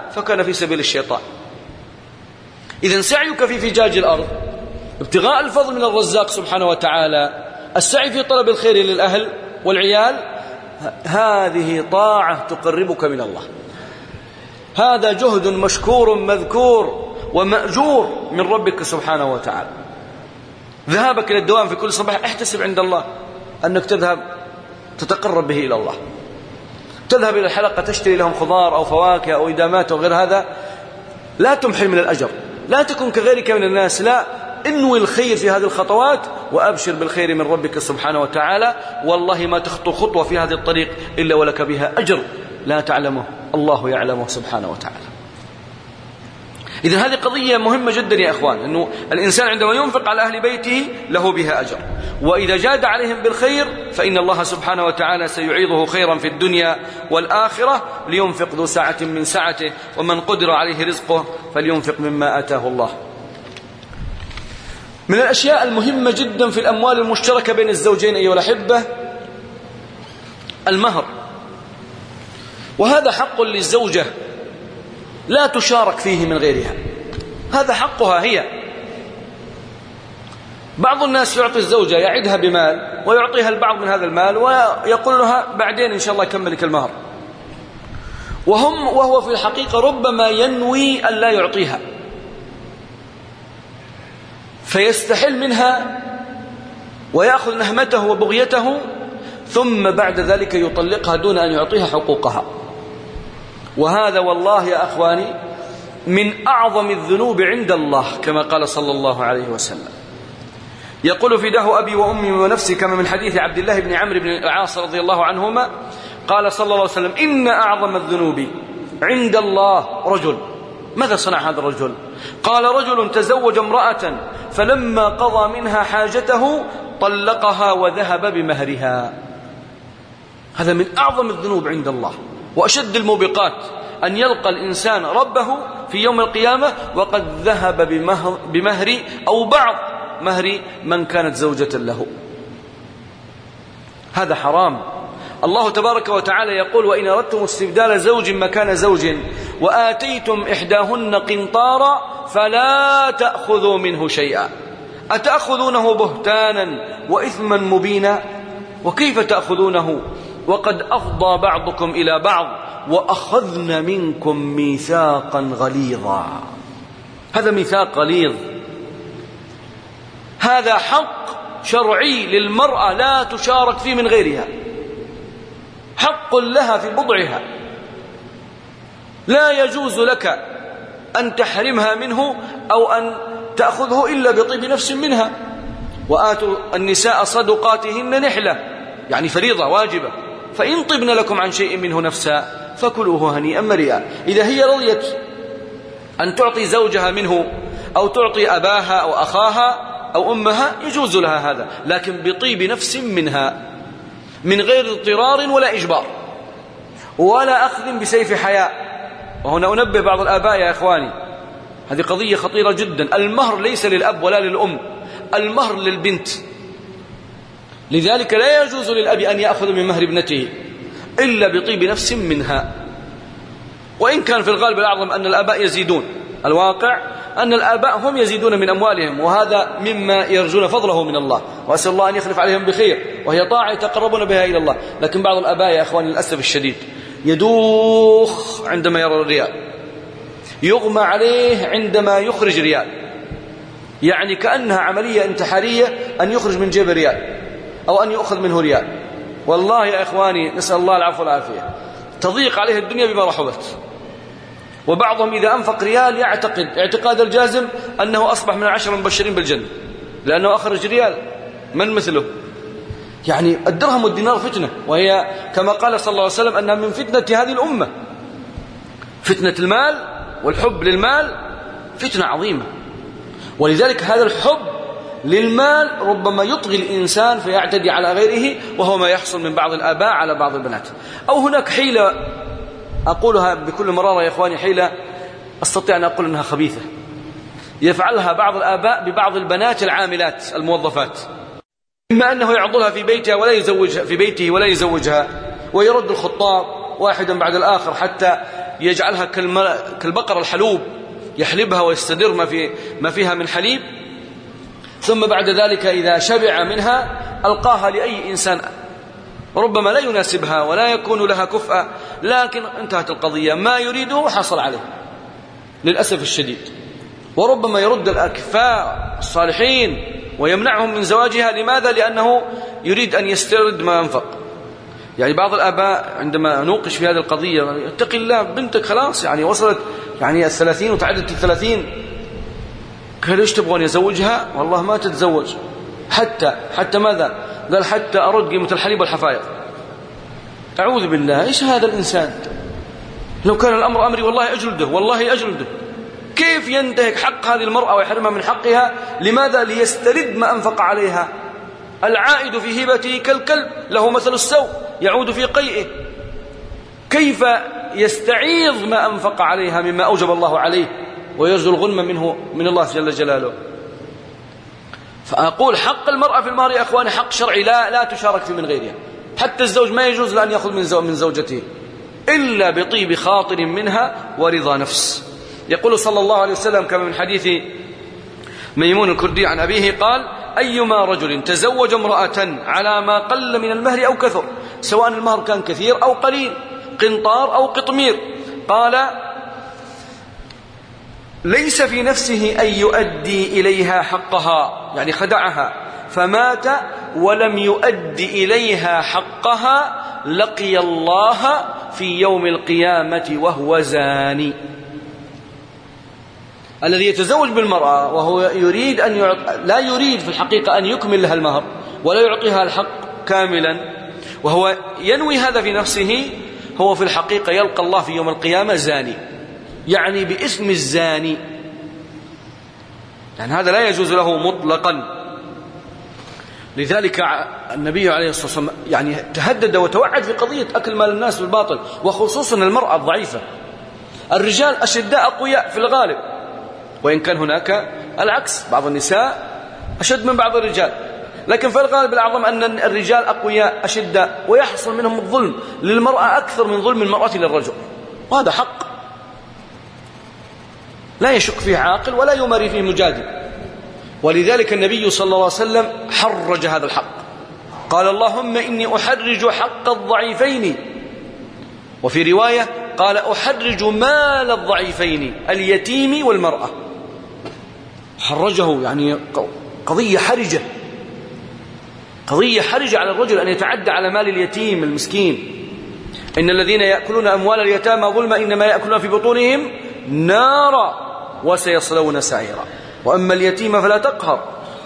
فكان في سبيل الشيطان. إذن سعيك في فجاج الأرض ابتغاء الفضل من الرزاق سبحانه وتعالى، السعي في طلب الخير للأهل والعيال، هذه طاعة تقربك من الله، هذا جهد مشكور مذكور ومأجور من ربك سبحانه وتعالى. ذهابك إلى الدوام في كل صباح احتسب عند الله أنك تذهب تتقرب به إلى الله، تذهب إلى الحلقة تشتري لهم خضار أو فواكه أو إدامات أو غير هذا، لا تمحل من الأجر، لا تكن كغيرك من الناس، لا، انوي الخير في هذه الخطوات وأبشر بالخير من ربك سبحانه وتعالى. والله ما تخطو خطوة في هذه الطريق إلا ولك بها أجر لا تعلمه، الله يعلمه سبحانه وتعالى. إذن هذه قضية مهمة جدا يا أخوان، أنه الإنسان عندما ينفق على أهل بيته له بها أجر، وإذا جاد عليهم بالخير فإن الله سبحانه وتعالى سيعيضه خيرا في الدنيا والآخرة. لينفق ذو سعة من سعته ومن قدر عليه رزقه فلينفق مما آتاه الله. من الأشياء المهمة جدا في الأموال المشتركة بين الزوجين أيها الأحبة المهر، وهذا حق للزوجة لا تشارك فيه من غيرها، هذا حقها هي. بعض الناس يعطي الزوجة يعدها بمال ويعطيها البعض من هذا المال ويقول لها بعدين إن شاء الله يكملك المهر، وهم وهو في الحقيقة ربما ينوي أن لا يعطيها، فيستحل منها ويأخذ نهمته وبغيته، ثم بعد ذلك يطلقها دون أن يعطيها حقوقها. وهذا والله يا أخواني من أعظم الذنوب عند الله، كما قال صلى الله عليه وسلم، يقول فداه أبي وأمي ونفسي، كما من حديث عبد الله بن عمرو بن العاص رضي الله عنهما قال صلى الله عليه وسلم: إن أعظم الذنوب عند الله رجل. ماذا صنع هذا الرجل؟ قال: رجل تزوج امرأة فلما قضى منها حاجته طلقها وذهب بمهرها. هذا من أعظم الذنوب عند الله وأشد الموبقات، أن يلقى الإنسان ربه في يوم القيامة وقد ذهب بمهر, بمهر أو بعض مهر من كانت زوجة له. هذا حرام. الله تبارك وتعالى يقول: وإن أردتم استبدال زوج مكان زوج وآتيتم إحداهن قنطارا فلا تأخذوا منه شيئا أتأخذونه بهتانا وإثما مبينا وكيف تأخذونه وقد أفضى بعضكم إلى بعض وأخذن منكم ميثاقا غليظا. هذا ميثاق غليظ، هذا حق شرعي للمرأة لا تشارك فيه من غيرها، حق لها في بضعها، لا يجوز لك أن تحرمها منه أو أن تأخذه إلا بطيب نفس منها. وآتوا النساء صدقاتهن نحلة، يعني فريضة واجبة، فإن طبن لكم عن شيء منه نفسا فكلوه هنيئا مريئا. إذا هي رضيت أن تعطي زوجها منه أو تعطي أباها أو أخاها أو أمها يجوز لها هذا، لكن بطيب نفس منها، من غير اضطرار ولا إجبار ولا أخذ بسيف حياء. وهنا أنبه بعض الآباء يا إخواني، هذه قضية خطيرة جدا. المهر ليس للأب ولا للأم، المهر للبنت، لذلك لا يجوز للأب أن يأخذ من مهر ابنته إلا بطيب نفس منها. وإن كان في الغالب الأعظم أن الآباء يزيدون، الواقع أن الآباء هم يزيدون من أموالهم، وهذا مما يرجون فضله من الله، وأسأل الله أن يخلف عليهم بخير، وهي طاعة يتقربون بها إلى الله. لكن بعض الآباء يا أخواني للأسف الشديد يدوخ عندما يرى الريال، يغمى عليه عندما يخرج ريال، يعني كأنها عملية انتحارية أن يخرج من جيب ريال أو أن يأخذ منه ريال. والله يا إخواني نسأل الله العفو والعافية، تضيق عليه الدنيا بما رحبت. وبعضهم إذا أنفق ريال يعتقد اعتقاد الجازم أنه أصبح من العشر المبشرين بالجنة لأنه أخرج ريال، من مثله؟ يعني الدرهم والدينار فتنة، وهي كما قال صلى الله عليه وسلم أنها من فتنة هذه الأمة. فتنة المال والحب للمال فتنة عظيمة، ولذلك هذا الحب للمال ربما يطغي الإنسان فيعتدي على غيره، وهو ما يحصل من بعض الآباء على بعض البنات. أو هناك حيلة أقولها بكل مرارة يا إخواني، حيلة أستطيع أن أقول أنها خبيثة، يفعلها بعض الآباء ببعض البنات العاملات الموظفات، إما أنه يعضلها في بيتها ولا يزوجها في بيته ولا يزوجها، ويرد الخطاب واحدا بعد الآخر حتى يجعلها كالبقرة الحلوب يحلبها ويستدر ما, في ما فيها من حليب، ثم بعد ذلك إذا شبع منها ألقاها لأي إنسان ربما لا يناسبها ولا يكون لها كفء، لكن انتهت القضية، ما يريده حصل عليه للأسف الشديد. وربما يرد الأكفاء الصالحين ويمنعهم من زواجها. لماذا؟ لأنه يريد أن يسترد ما أنفق. يعني بعض الآباء عندما نوقش في هذه القضية، اتق الله بنتك خلاص يعني وصلت يعني الثلاثين وتعدت الثلاثين، قال ايش تبغون يزوجها؟ والله ما تتزوج حتى حتى ماذا؟ قال حتى أرد قيمة الحليب والحفايض. أعوذ بالله، ايش هذا الإنسان؟ لو كان الأمر أمري والله أجلده، والله أجلده. كيف ينتهك حق هذه المرأة ويحرمها من حقها؟ لماذا؟ ليسترد ما أنفق عليها. العائد في هبته كالكلب له مثل السوء يعود في قيئه. كيف يستعيض ما أنفق عليها مما أوجب الله عليه ويرجو الغنم منه من الله جل جلاله؟ فأقول حق المرأة في المهر يا أخواني حق شرعي لا لا تشارك فيه من غيرها. حتى الزوج ما يجوز له أن يأخذ من زوجته إلا بطيب خاطر منها ورضا نفس. يقول صلى الله عليه وسلم كما من حديث ميمون الكردي عن أبيه قال: أيما رجل تزوج امرأة على ما قل من المهر أو كثر، سواء المهر كان كثير أو قليل، قنطار أو قطمير، قال ليس في نفسه أن يؤدي إليها حقها، يعني خدعها، فمات ولم يؤدي إليها حقها لقي الله في يوم القيامة وهو زاني. الذي يتزوج بالمرأة وهو يريد أن يعط... لا يريد في الحقيقة أن يكمل لها المهر ولا يعطيها الحق كاملا، وهو ينوي هذا في نفسه، هو في الحقيقة يلقى الله في يوم القيامة زاني، يعني باسم الزاني، يعني هذا لا يجوز له مطلقا. لذلك النبي عليه الصلاة والسلام يعني تهدد وتوعد في قضية أكل مال الناس بالباطل، وخصوصا المرأة الضعيفة. الرجال أشداء أقوياء في الغالب، وإن كان هناك العكس، بعض النساء أشد من بعض الرجال، لكن في الغالب الأعظم أن الرجال أقوياء أشداء، ويحصل منهم الظلم للمرأة أكثر من ظلم المرأة للرجل، وهذا حق لا يشك فيه عاقل ولا يماري فيه مجادل. ولذلك النبي صلى الله عليه وسلم حرج هذا الحق، قال: اللهم إني أحرج حق الضعيفين، وفي رواية قال: أحرج مال الضعيفين اليتيم والمرأة. حرجه، يعني قضية حرجة، قضية حرجة على الرجل أن يتعدى على مال اليتيم المسكين. إن الذين يأكلون أموال اليتامى ظلما إنما يأكلون في بطونهم نارا وسيصلون سعيرا. وأما اليتيم فلا تقهر.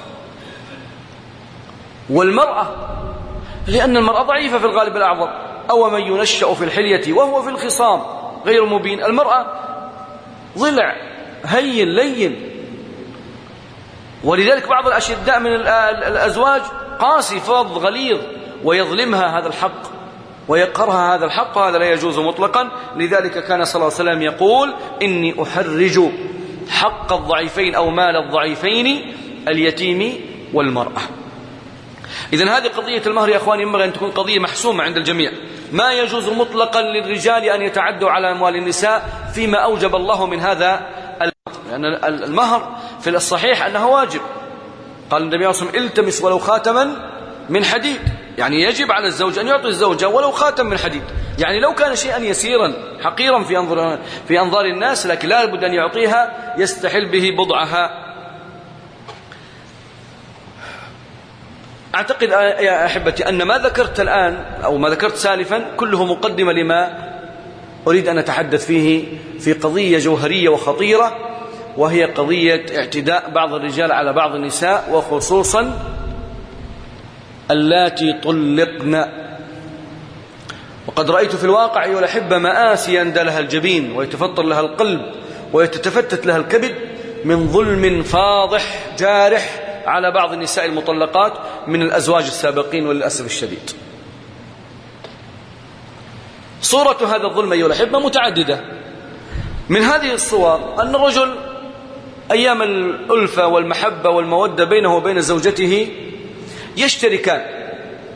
والمرأة لأن المرأة ضعيفة في الغالب الأعظم، أو من ينشأ في الحلية وهو في الخصام غير مبين. المرأة ضلع هين لين، ولذلك بعض الأشداء من الأزواج قاسي فظ غليظ ويظلمها هذا الحق ويقهرها هذا الحق، وهذا لا يجوز مطلقا. لذلك كان صلى الله عليه وسلم يقول: إني أحرج حق الضعيفين أو مال الضعيفين اليتيم والمرأة. إذن هذه قضية المهر يا أخواني ينبغي أن تكون قضية محسومة عند الجميع. ما يجوز مطلقا للرجال أن يتعدوا على أموال النساء فيما أوجب الله من هذا المهر، لأن يعني المهر في الصحيح أنه واجب. قال النبي صلى الله عليه وسلم: التمس ولو خاتما من حديد، يعني يجب على الزوج أن يعطي الزوجة ولو خاتم من حديد. يعني لو كان شيئا يسيرا حقيرا في أنظار, في أنظار الناس، لكن لا بد أن يعطيها يستحل به بضعها. أعتقد يا أحبتي أن ما ذكرت الآن أو ما ذكرت سالفا كله مقدمة لما أريد أن أتحدث فيه في قضية جوهرية وخطيرة، وهي قضية اعتداء بعض الرجال على بعض النساء، وخصوصا اللاتي طلقن. وقد رأيت في الواقع أيها الأحبة مآسي يندى لها الجبين ويتفطر لها القلب ويتتفتت لها الكبد من ظلم فاضح جارح على بعض النساء المطلقات من الأزواج السابقين، وللأسف الشديد. صورة هذا الظلم أيها الأحبة متعددة. من هذه الصور أن الرجل أيام الألفة والمحبة والمودة بينه وبين زوجته يشتركان،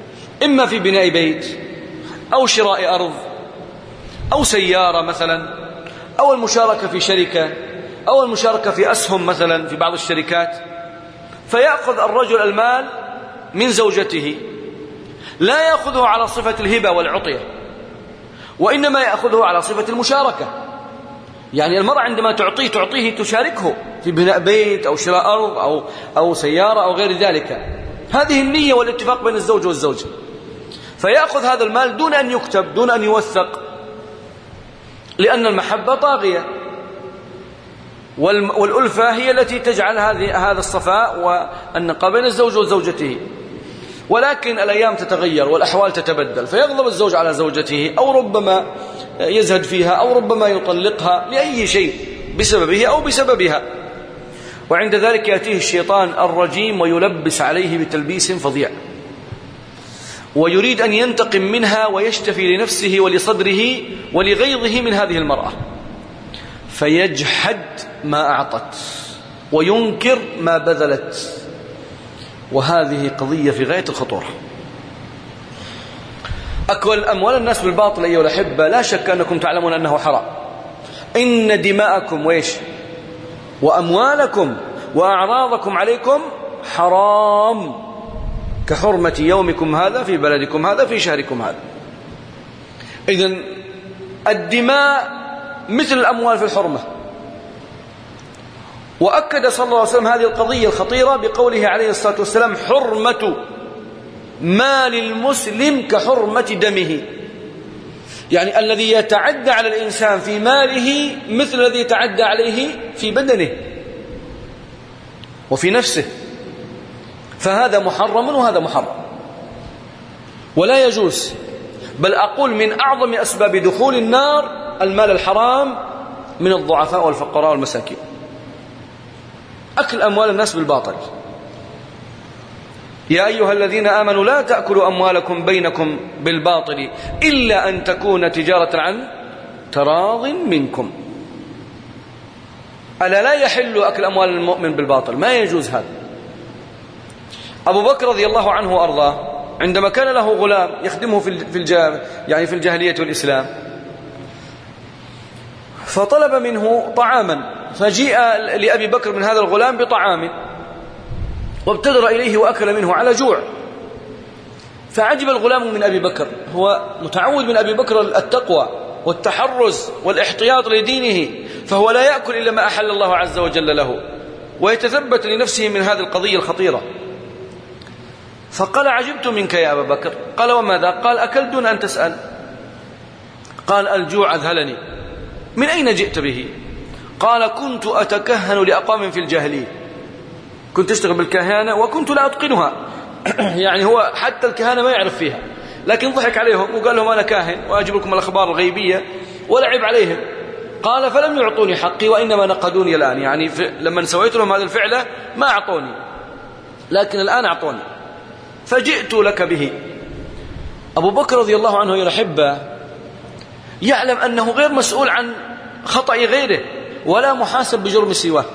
إما في بناء بيت أو شراء أرض أو سيارة مثلا أو المشاركة في شركة أو المشاركة في أسهم مثلا في بعض الشركات، فيأخذ الرجل المال من زوجته، لا يأخذه على صفة الهبة والعطية، وإنما يأخذه على صفة المشاركة. يعني المرأة عندما تعطيه تعطيه تشاركه في بناء بيت أو شراء أرض أو, أو سيارة أو غير ذلك. هذه النية والاتفاق بين الزوج والزوجة. فيأخذ هذا المال دون أن يكتب، دون أن يوثق، لأن المحبة طاغية، والألفة هي التي تجعل هذه هذا الصفاء والنقاء بين الزوج وزوجته. ولكن الأيام تتغير والأحوال تتبدل، فيغضب الزوج على زوجته، أو ربما يزهد فيها، أو ربما يطلقها لأي شيء بسببه أو بسببها. وعند ذلك يأتيه الشيطان الرجيم ويلبس عليه بتلبيس فظيع، ويريد أن ينتقم منها ويشتفي لنفسه ولصدره ولغيظه من هذه المرأة، فيجحد ما أعطت وينكر ما بذلت. وهذه قضية في غاية الخطورة. أكل أموال الناس بالباطل أيها الأحبة لا شك أنكم تعلمون أنه حرام. إن دماءكم وإيش وأموالكم وأعراضكم عليكم حرام كحرمة يومكم هذا في بلدكم هذا في شهركم هذا. إذن الدماء مثل الأموال في الحرمة. وأكد صلى الله عليه وسلم هذه القضية الخطيرة بقوله عليه الصلاة والسلام: حرمة مال المسلم كحرمة دمه. يعني الذي يتعدى على الإنسان في ماله مثل الذي يتعدى عليه في بدنه وفي نفسه، فهذا محرم وهذا محرم ولا يجوز. بل أقول من أعظم أسباب دخول النار المال الحرام من الضعفاء والفقراء والمساكين. أكل أموال الناس بالباطل. يا أيها الذين آمنوا لا تأكلوا أموالكم بينكم بالباطل إلا أن تكون تجارة عن تراض منكم. ألا لا يحل أكل أموال المؤمن بالباطل، ما يجوز هذا. أبو بكر رضي الله عنه وأرضاه عندما كان له غلام يخدمه في الجاه يعني في الجاهلية والإسلام، فطلب منه طعاما، فجيء لأبي بكر من هذا الغلام بطعام وابتدر إليه وأكل منه على جوع. فعجب الغلام من أبي بكر، هو متعود من أبي بكر التقوى والتحرز والاحتياط لدينه، فهو لا يأكل إلا ما أحل الله عز وجل له ويتثبت لنفسه من هذه القضية الخطيرة. فقال: عجبت منك يا أبا بكر. قال: وماذا؟ قال: أكلت دون أن تسأل. قال: الجوع أذهلني. من أين جئت به؟ قال: كنت أتكهن لأقوام في الجاهلية، كنت أشتغل بالكهانة وكنت لا أتقنها. يعني هو حتى الكهانة ما يعرف فيها، لكن ضحك عليهم وقال لهم أنا كاهن وأجيب لكم الأخبار الغيبية ولعب عليهم. قال: فلم يعطوني حقي وإنما نقدوني الآن. يعني لما سويت لهم هذه الفعلة ما أعطوني، لكن الآن أعطوني، فجئت لك به. أبو بكر رضي الله عنه يحبه يعلم أنه غير مسؤول عن خطأ غيره ولا محاسب بجرم سواه،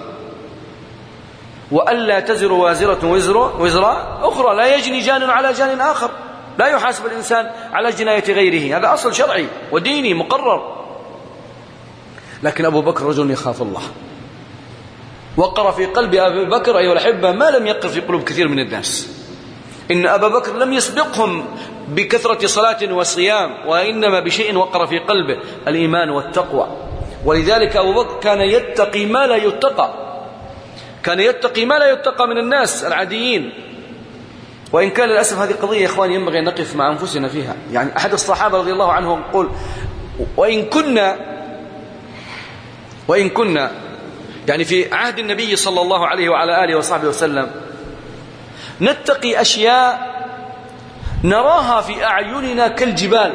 وألا تزر وازرة وزر وزر أخرى، لا يجني جان على جان آخر، لا يحاسب الإنسان على جناية غيره، هذا أصل شرعي وديني مقرر. لكن أبو بكر رجل يخاف الله، وقر في قلب أبي بكر أيها الأحبة ما لم يقر في قلوب كثير من الناس. إن أبا بكر لم يسبقهم بكثرة صلاة وصيام، وإنما بشيء وقر في قلبه: الإيمان والتقوى. ولذلك أبو بكر كان يتقي ما لا يتقى، كان يتقي ما لا يتقى من الناس العاديين. وإن كان للأسف هذه قضية يا إخواني ينبغي أن نقف مع أنفسنا فيها. يعني أحد الصحابة رضي الله عنهم يقول: وإن كنا وإن كنا يعني في عهد النبي صلى الله عليه وعلى آله وصحبه وسلم نتقي أشياء نراها في أعيننا كالجبال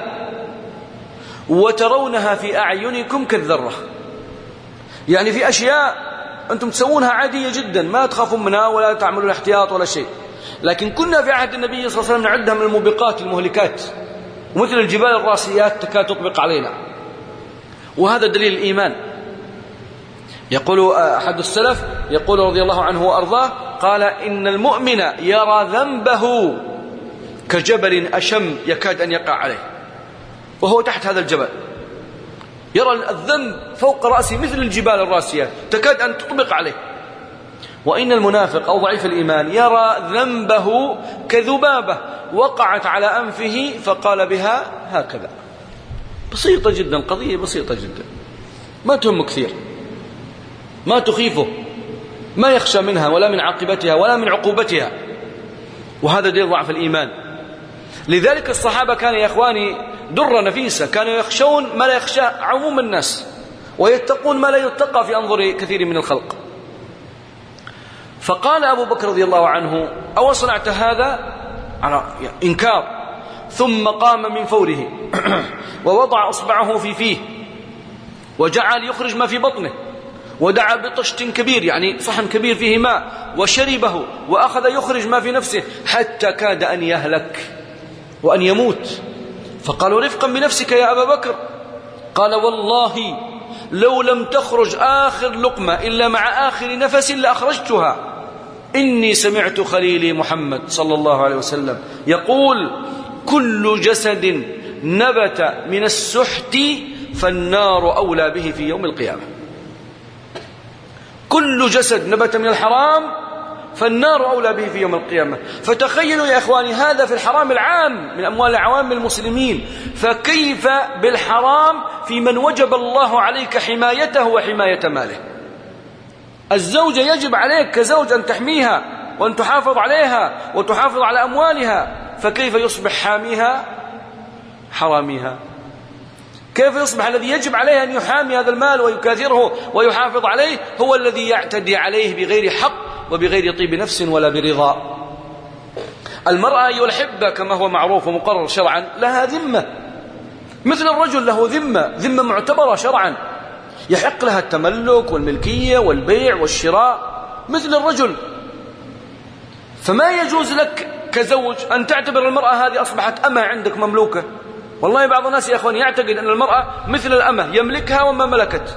وترونها في أعينكم كالذرة. يعني في أشياء أنتم تسوونها عادية جدا ما تخافون منها ولا تعملون احتياط ولا شيء، لكن كنا في عهد النبي صلى الله عليه وسلم نعدها من الموبقات المهلكات، ومثل الجبال الراسيات تكاد تطبق علينا. وهذا دليل الإيمان. يقول أحد السلف يقول رضي الله عنه وأرضاه قال: إن المؤمن يرى ذنبه كجبل أشم يكاد أن يقع عليه، وهو تحت هذا الجبل. يرى الذنب فوق رأسه مثل الجبال الراسية تكاد أن تطبق عليه. وإن المنافق أو ضعيف الإيمان يرى ذنبه كذبابة وقعت على أنفه فقال بها هكذا. بسيطة جدا، قضية بسيطة جدا، ما تهم كثير، ما تخيفه، ما يخشى منها ولا من عاقبتها ولا من عقوبتها. وهذا دليل ضعف الإيمان. لذلك الصحابة كانوا يا إخواني درة نفيسة، كانوا يخشون ما لا يخشى عموم الناس ويتقون ما لا يتقى في أنظر كثير من الخلق. فقال أبو بكر رضي الله عنه: أو صنعت هذا؟ على إنكار. ثم قام من فوره ووضع أصبعه في فيه وجعل يخرج ما في بطنه، ودعا بطشت كبير يعني صحن كبير فيه ماء وشربه، وأخذ يخرج ما في نفسه حتى كاد أن يهلك وأن يموت. فقالوا: رفقا بنفسك يا أبا بكر. قال: والله لو لم تخرج آخر لقمة إلا مع آخر نفس لأخرجتها. إني سمعت خليلي محمد صلى الله عليه وسلم يقول: كل جسد نبت من السحت فالنار أولى به في يوم القيامة. كل جسد نبت من الحرام فالنار أولى به في يوم القيامة. فتخيلوا يا إخواني، هذا في الحرام العام من أموال عوام المسلمين، فكيف بالحرام في من وجب الله عليك حمايته وحماية ماله؟ الزوجة يجب عليك كزوج أن تحميها وأن تحافظ عليها وتحافظ على أموالها، فكيف يصبح حاميها حراميها؟ كيف يصبح الذي يجب عليه أن يحامي هذا المال ويكاثره ويحافظ عليه هو الذي يعتدي عليه بغير حق وبغير طيب نفس ولا برضا؟ المرأة أيها الأحبة كما هو معروف ومقرر شرعا لها ذمة، مثل الرجل له ذمة، ذمة معتبرة شرعا، يحق لها التملك والملكية والبيع والشراء مثل الرجل. فما يجوز لك كزوج أن تعتبر المرأة هذه أصبحت أمة عندك مملوكة. والله بعض الناس يا أخواني يعتقد أن المرأة مثل الأمة يملكها وما ملكت،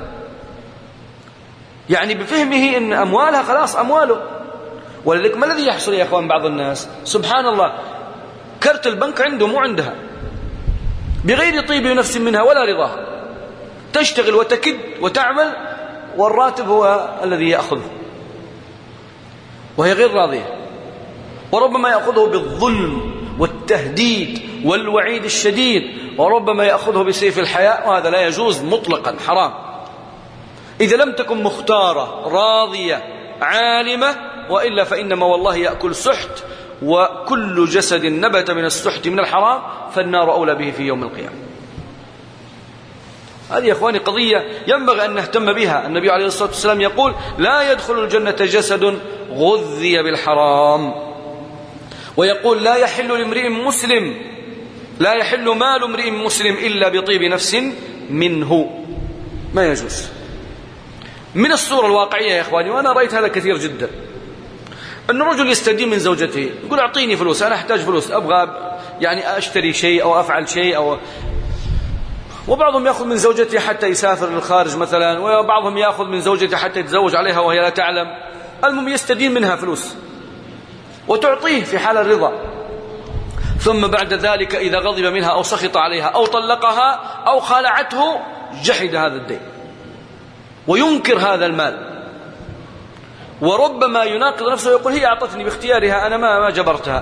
يعني بفهمه أن أموالها خلاص أمواله. ولذلك ما الذي يحصل يا أخوان؟ بعض الناس سبحان الله كرت البنك عنده مو عندها، بغير طيب نفس منها ولا رضاها، تشتغل وتكد وتعمل والراتب هو الذي يأخذه وهي غير راضية، وربما يأخذه بالظلم والتهديد والوعيد الشديد، وربما يأخذه بسيف الحياء، وهذا لا يجوز مطلقا، حرام. إذا لم تكن مختارة راضية عالمة، وإلا فإنما والله يأكل سحت، وكل جسد نبت من السحت من الحرام فالنار أولى به في يوم القيامة. هذه يا أخواني قضية ينبغي أن نهتم بها. النبي عليه الصلاة والسلام يقول: لا يدخل الجنة جسد غذي بالحرام. ويقول: لا يحل لامرئ مسلم لا يحل مال امرئ مسلم إلا بطيب نفس منه، ما يجوز. من الصورة الواقعية يا إخواني، وأنا رأيت هذا كثير جدا، أن الرجل يستدين من زوجته، يقول: أعطيني فلوس، أنا أحتاج فلوس، أبغى يعني أشتري شيء أو أفعل شيء أو... وبعضهم يأخذ من زوجته حتى يسافر للخارج مثلا، وبعضهم يأخذ من زوجته حتى يتزوج عليها وهي لا تعلم. المهم يستدين منها فلوس وتعطيه في حال الرضا، ثم بعد ذلك إذا غضب منها أو سخط عليها أو طلقها أو خالعته جحد هذا الدين وينكر هذا المال، وربما يناقض نفسه ويقول: هي أعطتني باختيارها، أنا ما ما جبرتها.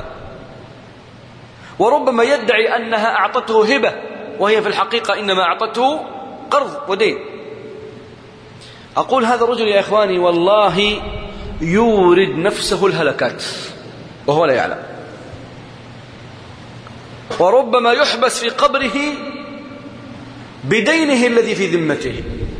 وربما يدعي أنها أعطته هبة وهي في الحقيقة إنما أعطته قرض ودين. أقول هذا الرجل يا إخواني والله يورد نفسه الهلكات وهو لا يعلم، وربما يحبس في قبره بدينه الذي في ذمته.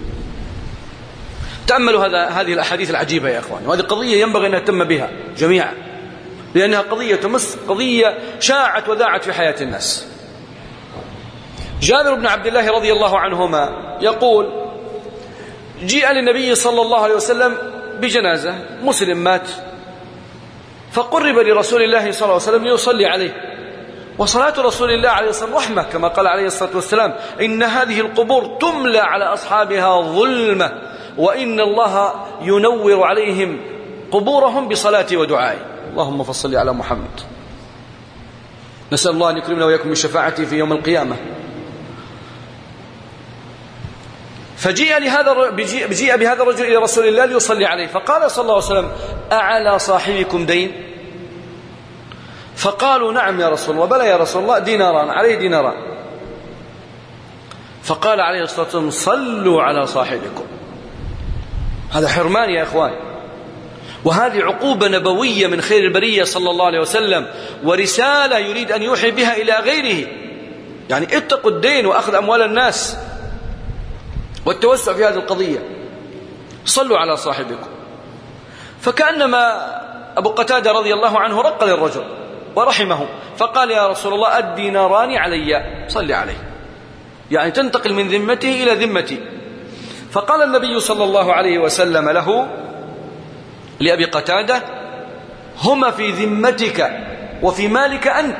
تأملوا هذا هذه الأحاديث العجيبة يا أخواني، وهذه قضية ينبغي أن نهتم بها جميعا، لأنها قضية تمس قضية شاعت وذاعت في حياة الناس. جابر بن عبد الله رضي الله عنهما يقول: جيء للنبي صلى الله عليه وسلم بجنازة، مسلم مات، فقرب لرسول الله صلى الله عليه وسلم ليصلي عليه. وصلاة رسول الله عليه الصلاة والسلام رحمة، كما قال عليه الصلاة والسلام: إن هذه القبور تملى على أصحابها ظلمة، وإن الله ينور عليهم قبورهم بصلاتي ودعائي. اللهم فصل على محمد. نسأل الله أن يكرمنا وإياكم بشفاعته في يوم القيامة. فجيء لهذا بجيء بهذا الرجل إلى رسول الله ليصلي عليه، فقال صلى الله عليه وسلم: أعلى صاحبكم دين؟ فقالوا: نعم يا رسول الله. بلى يا رسول الله، ديناران، عليه ديناران. فقال عليه الصلاة والسلام: صلوا على صاحبكم. هذا حرمان يا إخوان، وهذه عقوبة نبوية من خير البرية صلى الله عليه وسلم، ورسالة يريد أن يوحي بها إلى غيره. يعني اتقوا الدين وأخذ أموال الناس والتوسع في هذه القضية. صلوا على صاحبكم. فكأنما أبو قتادة رضي الله عنه رق للرجل ورحمه، فقال: يا رسول الله، الديناران علي، صل عليه، يعني تنتقل من ذمته إلى ذمتي. فقال النبي صلى الله عليه وسلم له لأبي قتادة: هما في ذمتك وفي مالك أنت،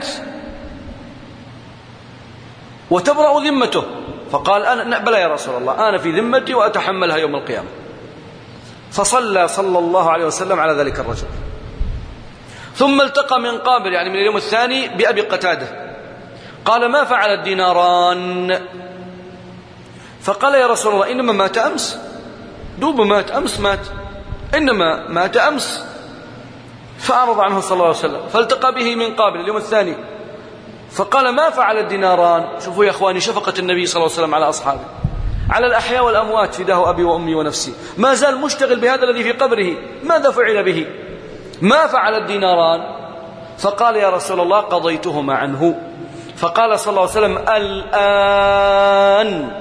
وتبرأ ذمته. فقال: أنا بلى يا رسول الله، أنا في ذمتي وأتحملها يوم القيامة. فصلى صلى الله عليه وسلم على ذلك الرجل. ثم التقى من قابل، يعني من اليوم الثاني، بأبي قتادة. قال: ما فعل الديناران؟ فقال: يا رسول الله، إنما مات أمس، دوب مات أمس، مات إنما مات أمس. فأعرض عنه صلى الله عليه وسلم. فالتقى به من قابل اليوم الثاني، فقال: ما فعل الديناران؟ شوفوا يا أخواني شفقة النبي صلى الله عليه وسلم على أصحابه، على الأحياء والأموات، فداه أبي وأمي ونفسي. ما زال مشتغل بهذا الذي في قبره، ماذا فعل به؟ ما فعل الديناران؟ فقال: يا رسول الله، قضيتهما عنه. فقال صلى الله عليه وسلم: الآن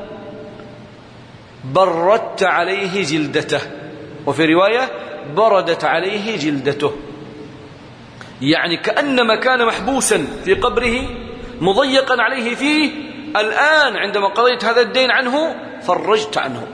بردت عليه جلدته، وفي رواية بردت عليه جلدته، يعني كأنما كان محبوسا في قبره مضيقا عليه فيه، الآن عندما قضيت هذا الدين عنه فرجت عنه.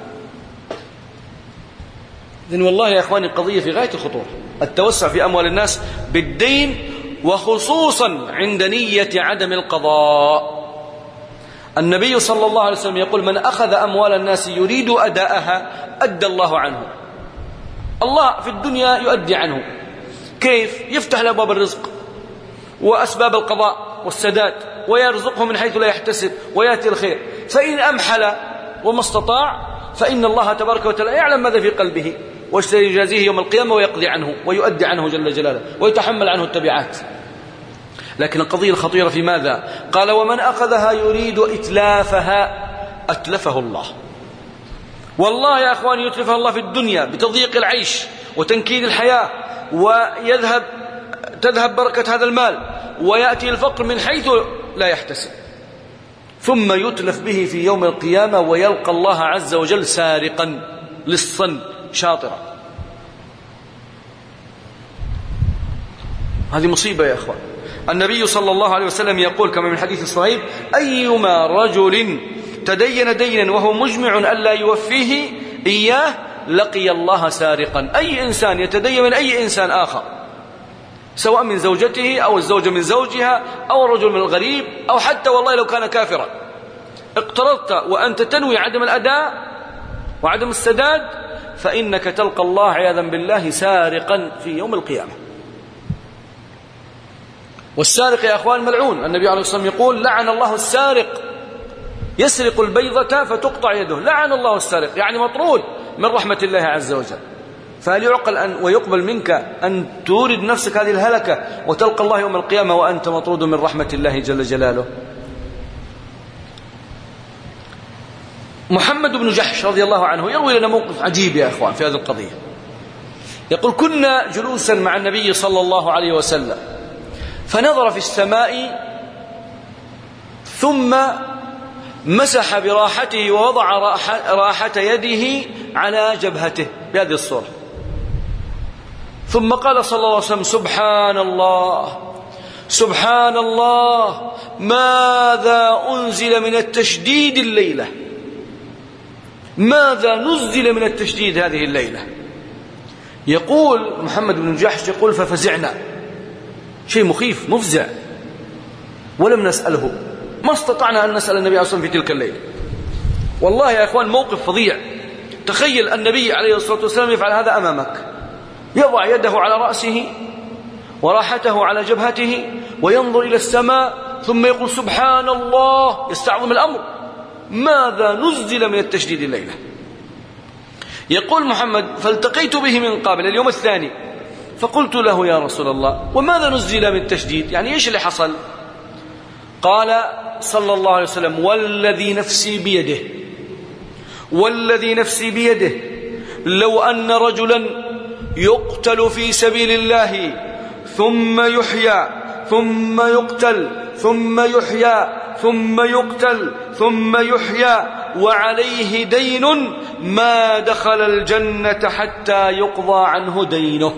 إذن والله يا أخواني قضية في غاية الخطورة، التوسع في أموال الناس بالدين، وخصوصا عند نية عدم القضاء. النبي صلى الله عليه وسلم يقول: من أخذ أموال الناس يريد أداءها أدى الله عنه. الله في الدنيا يؤدي عنه. كيف؟ يفتح له باب الرزق وأسباب القضاء والسداد، ويرزقه من حيث لا يحتسب، ويأتي الخير. فإن أمحل وما استطاع فإن الله تبارك وتعالى يعلم ماذا في قلبه، وسيجازيه يوم القيامة ويقضي عنه ويؤدي عنه جل جلاله ويتحمل عنه التبعات. لكن القضية الخطيرة في ماذا؟ قال: ومن أخذها يريد إتلافها أتلفه الله. والله يا أخواني يتلفها الله في الدنيا بتضييق العيش وتنكيد الحياة، ويذهب تذهب بركة هذا المال، ويأتي الفقر من حيث لا يحتسب، ثم يتلف به في يوم القيامة ويلقى الله عز وجل سارقا لصا شاطرا. هذه مصيبة يا أخوان. النبي صلى الله عليه وسلم يقول كما من حديث صهيب: أيما رجل تدين دينا وهو مجمع ألا يوفيه إياه لقي الله سارقا. أي إنسان يتدين من أي إنسان آخر، سواء من زوجته أو الزوجة من زوجها أو الرجل من الغريب، أو حتى والله لو كان كافرا، اقترضت وأنت تنوي عدم الأداء وعدم السداد، فإنك تلقى الله عياذا بالله سارقا في يوم القيامة. والسارق يا أخوان ملعون. النبي عليه الصلاة والسلام يقول: لعن الله السارق، يسرق البيضة فتقطع يده. لعن الله السارق، يعني مطرود من رحمة الله عز وجل. فهل يعقل أن ويقبل منك أن تورد نفسك هذه الهلكة وتلقى الله يوم القيامة وأنت مطرود من رحمة الله جل جلاله؟ محمد بن جحش رضي الله عنه يروي لنا موقف عجيب يا أخوان في هذه القضية. يقول: كنا جلوسا مع النبي صلى الله عليه وسلم، فنظر في السماء ثم مسح براحته ووضع راحة يده على جبهته بهذه الصورة، ثم قال صلى الله عليه وسلم: سبحان الله سبحان الله، ماذا أنزل من التشديد الليلة، ماذا نزل من التشديد هذه الليلة. يقول محمد بن جحش يقول: ففزعنا، شيء مخيف مفزع، ولم نسأله، ما استطعنا أن نسأل النبي عليه الصلاة والسلام في تلك الليلة. والله يا أخوان موقف فظيع. تخيل النبي عليه الصلاة والسلام يفعل هذا أمامك، يضع يده على رأسه وراحته على جبهته وينظر إلى السماء ثم يقول: سبحان الله، يستعظم الأمر، ماذا نزل من التشديد الليلة. يقول محمد: فالتقيت به من قبل اليوم الثاني، فقلت له: يا رسول الله، وماذا نزل من تشديد؟ يعني إيش اللي حصل؟ قال صلى الله عليه وسلم: والذي نفسي بيده، والذي نفسي بيده، لو أن رجلا يقتل في سبيل الله ثم يحيى ثم يقتل ثم يحيى ثم يقتل ثم يحيى وعليه دين ما دخل الجنة حتى يقضى عنه دينه.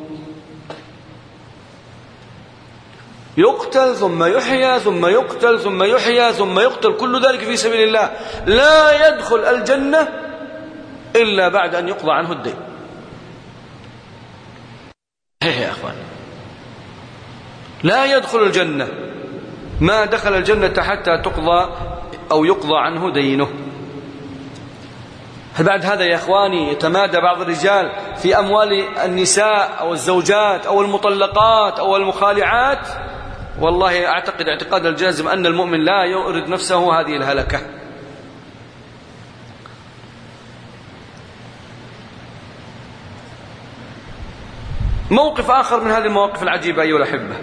يقتل ثم يحيى ثم يقتل ثم يحيى ثم يقتل، كل ذلك في سبيل الله، لا يدخل الجنة إلا بعد أن يقضى عنه الدين. يا أخوان، لا يدخل الجنة ما دخل الجنة حتى تقضى أو يقضى عنه دينه. هل بعد هذا يا أخواني يتمادى بعض الرجال في أموال النساء أو الزوجات أو المطلقات أو المخالعات؟ والله أعتقد اعتقاد الجازم أن المؤمن لا يورد نفسه هذه الهلكة. موقف آخر من هذه المواقف العجيبة أيها الأحبة: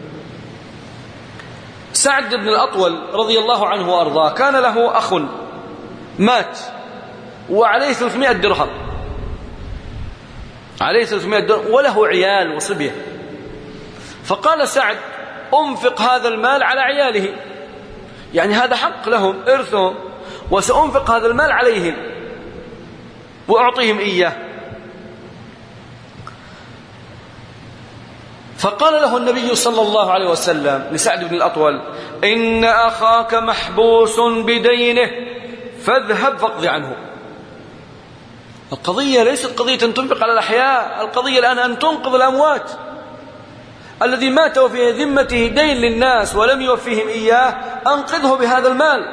سعد بن الأطول رضي الله عنه وأرضاه كان له أخ مات وعليه ثلاثمائة درهم، عليه ثلاثمائة درهم وله عيال وصبية. فقال سعد: أنفق هذا المال على عياله، يعني هذا حق لهم، إرثهم، وسأنفق هذا المال عليهم وأعطيهم إياه. فقال له النبي صلى الله عليه وسلم لسعد بن الأطول: إن أخاك محبوس بدينه فاذهب فاقض عنه. القضية ليست قضية أن تنفق على الأحياء، القضية الآن أن تنقذ الأموات. الذي مات وفي ذمته دين للناس ولم يوفيهم إياه أنقذه بهذا المال.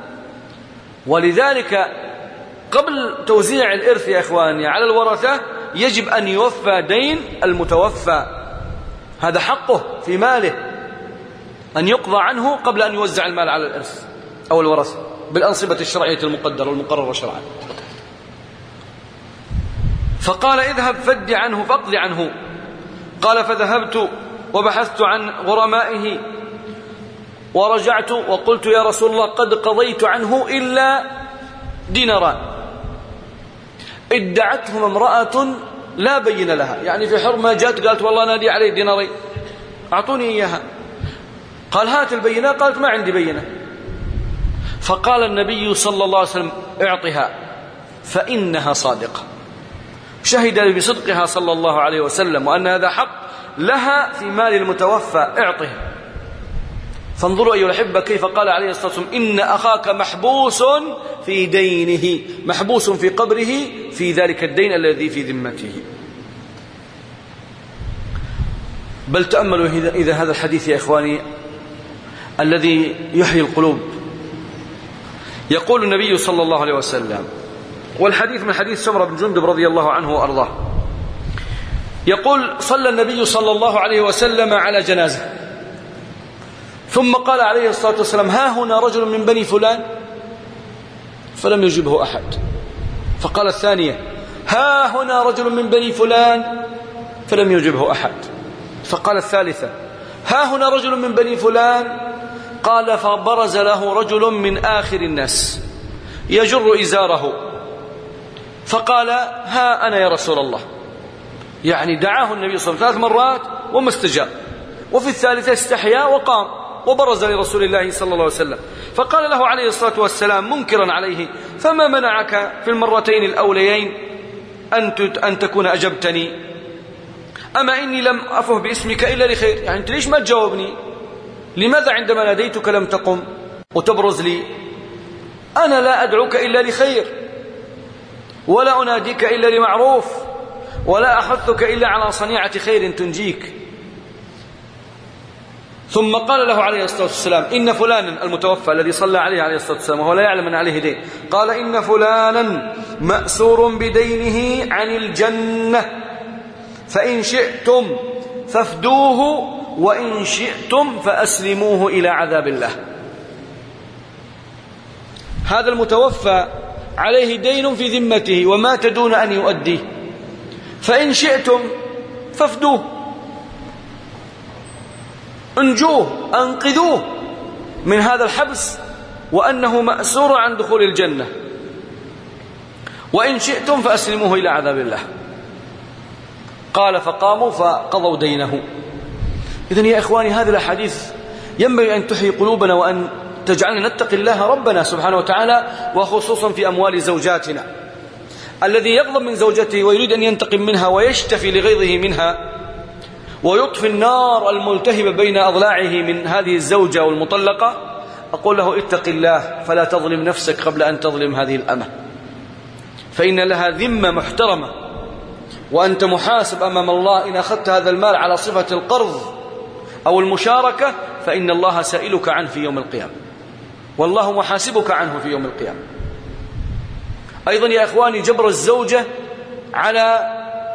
ولذلك قبل توزيع الإرث يا إخواني على الورثة يجب أن يوفى دين المتوفى، هذا حقه في ماله، أن يقضى عنه قبل أن يوزع المال على الإرث أو الورثة بالأنصبة الشرعية المقدرة والمقررة شرعا. فقال: اذهب فد عنه فاقض عنه. قال: فذهبت وبحثت عن غرمائه ورجعت وقلت: يا رسول الله، قد قضيت عنه إلا ديناران. ادعتهما امرأة لا بين لها، يعني في حرمة جاءت قالت: والله نادي عليه دينارين أعطوني إياها. قال: هات البينة. قالت: ما عندي بينة. فقال النبي صلى الله عليه وسلم: اعطها فإنها صادقة. شهد بصدقها صلى الله عليه وسلم وأن هذا حق لها في مال المتوفى، اعطها. فانظروا أيها الأحبة كيف قال عليه الصلاة والسلام: إن أخاك محبوس في دينه، محبوس في قبره في ذلك الدين الذي في ذمته. بل تأملوا إذا هذا الحديث يا إخواني الذي يحيي القلوب. يقول النبي صلى الله عليه وسلم، والحديث من حديث سمرة بن جندب رضي الله عنه وأرضاه، يقول: صلى النبي صلى الله عليه وسلم على جنازة، ثم قال عليه الصلاة والسلام: ها هنا رجل من بني فلان، فلم يجبه أحد. فقال الثانية: ها هنا رجل من بني فلان، فلم يجبه أحد. فقال الثالثة: ها هنا رجل من بني فلان. قال: فبرز له رجل من آخر الناس يجر إزاره فقال: ها أنا يا رسول الله. يعني دعاه النبي صلى الله عليه وسلم ثلاث مرات وما استجاب، وفي الثالثة استحيا وقام وبرز لرسول الله صلى الله عليه وسلم. فقال له عليه الصلاة والسلام منكرا عليه: فما منعك في المرتين الأوليين أن تكون أجبتني؟ أما إني لم أفه باسمك إلا لخير. يعني أنت ليش ما تجاوبني؟ لماذا عندما ناديتك لم تقم وتبرز لي؟ أنا لا أدعوك إلا لخير، ولا أناديك إلا لمعروف، ولا أحثك إلا على صنيعة خير تنجيك. ثم قال له عليه الصلاة والسلام: إن فلانا المتوفى الذي صلى عليه عليه الصلاة والسلام وهو لا يعلم أن عليه دين، قال: إن فلانا مأسور بدينه عن الجنة، فإن شئتم فافدوه وإن شئتم فأسلموه إلى عذاب الله. هذا المتوفى عليه دين في ذمته ومات دون أن يؤديه، فإن شئتم فافدوه، انجوه، أنقذوه من هذا الحبس وأنه مأسور عن دخول الجنة، وإن شئتم فأسلموه إلى عذاب الله. قال فقاموا فقضوا دينه. إذن يا إخواني هذه الأحاديث ينبغي أن تحيي قلوبنا وأن تجعلنا نتقي الله ربنا سبحانه وتعالى، وخصوصا في أموال زوجاتنا. الذي يغضب من زوجته ويريد أن ينتقم منها ويشتفي لغيظه منها ويطفي النار الملتهبة بين أضلاعه من هذه الزوجة والمطلقة، أقول له اتق الله فلا تظلم نفسك قبل أن تظلم هذه الأمة، فإن لها ذمة محترمة، وأنت محاسب أمام الله إن أخذت هذا المال على صفة القرض أو المشاركة، فإن الله سائلك عنه في يوم القيامة، والله محاسبك عنه في يوم القيامة. أيضا يا إخواني جبر الزوجة على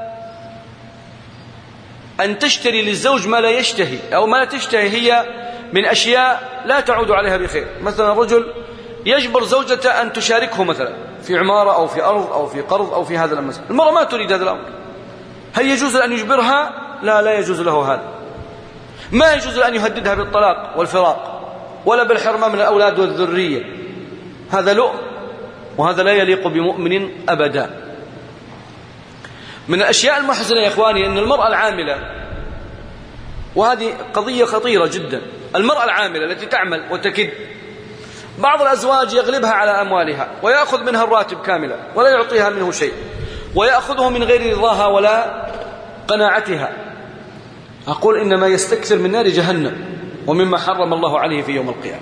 أن تشتري للزوج ما لا يشتهي أو ما لا تشتهي هي من أشياء لا تعود عليها بخير. مثلا رجل يجبر زوجته أن تشاركه مثلا في عمارة أو في أرض أو في قرض أو في هذا الأمر، المرأة ما تريد هذا الأمر، هل يجوز أن يجبرها؟ لا، لا يجوز له هذا. ما يجوز أن يهددها بالطلاق والفراق ولا بالحرمان من الأولاد والذرية، هذا لؤم، وهذا لا يليق بمؤمن أبدا. من الأشياء المحزنة يا إخواني أن المرأة العاملة، وهذه قضية خطيرة جدا، المرأة العاملة التي تعمل وتكد، بعض الأزواج يغلبها على أموالها ويأخذ منها الراتب كاملا ولا يعطيها منه شيء، ويأخذه من غير رضاها ولا قناعتها. أقول إنما يستكثر من نار جهنم ومما حرم الله عليه في يوم القيامة.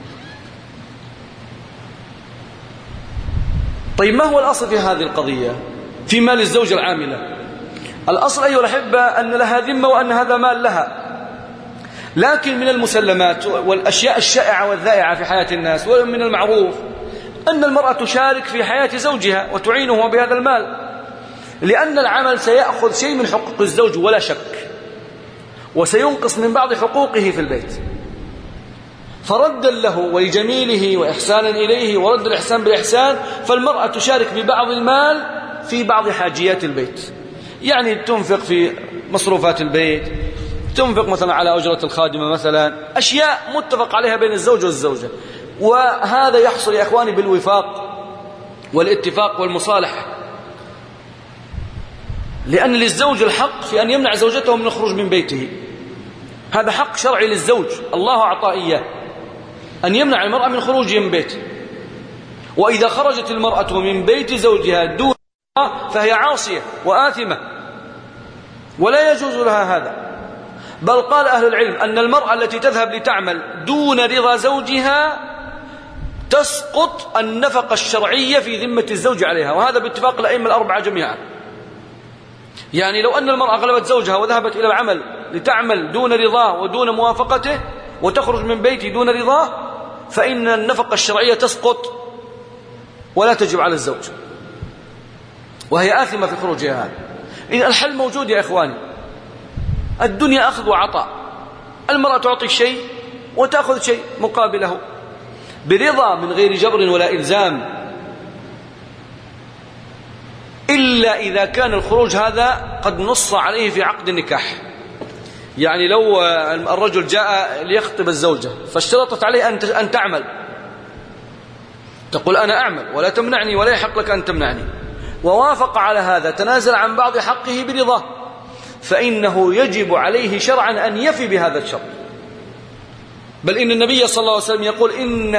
طيب ما هو الأصل في هذه القضية في مال الزوجة العاملة؟ الأصل أيها الأحبة أن لها ذمة وأن هذا مال لها، لكن من المسلمات والأشياء الشائعة والذائعة في حياة الناس ومن المعروف أن المرأة تشارك في حياة زوجها وتعينه بهذا المال، لأن العمل سيأخذ شيء من حقوق الزوج ولا شك، وسينقص من بعض حقوقه في البيت، فردا له ولجميله وإحسانا إليه ورد الإحسان بالإحسان، فالمرأة تشارك ببعض المال في بعض حاجيات البيت، يعني تنفق في مصروفات البيت، تنفق مثلا على أجرة الخادمة مثلا، أشياء متفق عليها بين الزوج والزوجة. وهذا يحصل يا أخواني بالوفاق والاتفاق والمصالحة، لأن للزوج الحق في أن يمنع زوجته من الخروج من بيته، هذا حق شرعي للزوج الله أعطاه إياه، أن يمنع المرأة من خروجها من بيته. وإذا خرجت المرأة من بيت زوجها دون فهي عاصية وآثمة ولا يجوز لها هذا. بل قال أهل العلم أن المرأة التي تذهب لتعمل دون رضا زوجها تسقط النفقة الشرعية في ذمة الزوج عليها، وهذا باتفاق الأئمة الأربعة جميعا. يعني لو أن المرأة غلبت زوجها وذهبت إلى العمل لتعمل دون رضاه ودون موافقته وتخرج من بيته دون رضاه، فإن النفقة الشرعية تسقط ولا تجب على الزوج، وهي آثمة في خروجها. إذن الحل موجود يا إخواني، الدنيا أخذ وعطاء، المرأة تعطي شيء وتأخذ شيء مقابله برضا من غير جبر ولا إلزام، إلا إذا كان الخروج هذا قد نص عليه في عقد النكاح. يعني لو الرجل جاء ليخطب الزوجة فاشترطت عليه أن تعمل، تقول أنا أعمل ولا تمنعني ولا يحق لك أن تمنعني، ووافق على هذا، تنازل عن بعض حقه برضاه، فإنه يجب عليه شرعا أن يفي بهذا الشرط. بل إن النبي صلى الله عليه وسلم يقول إن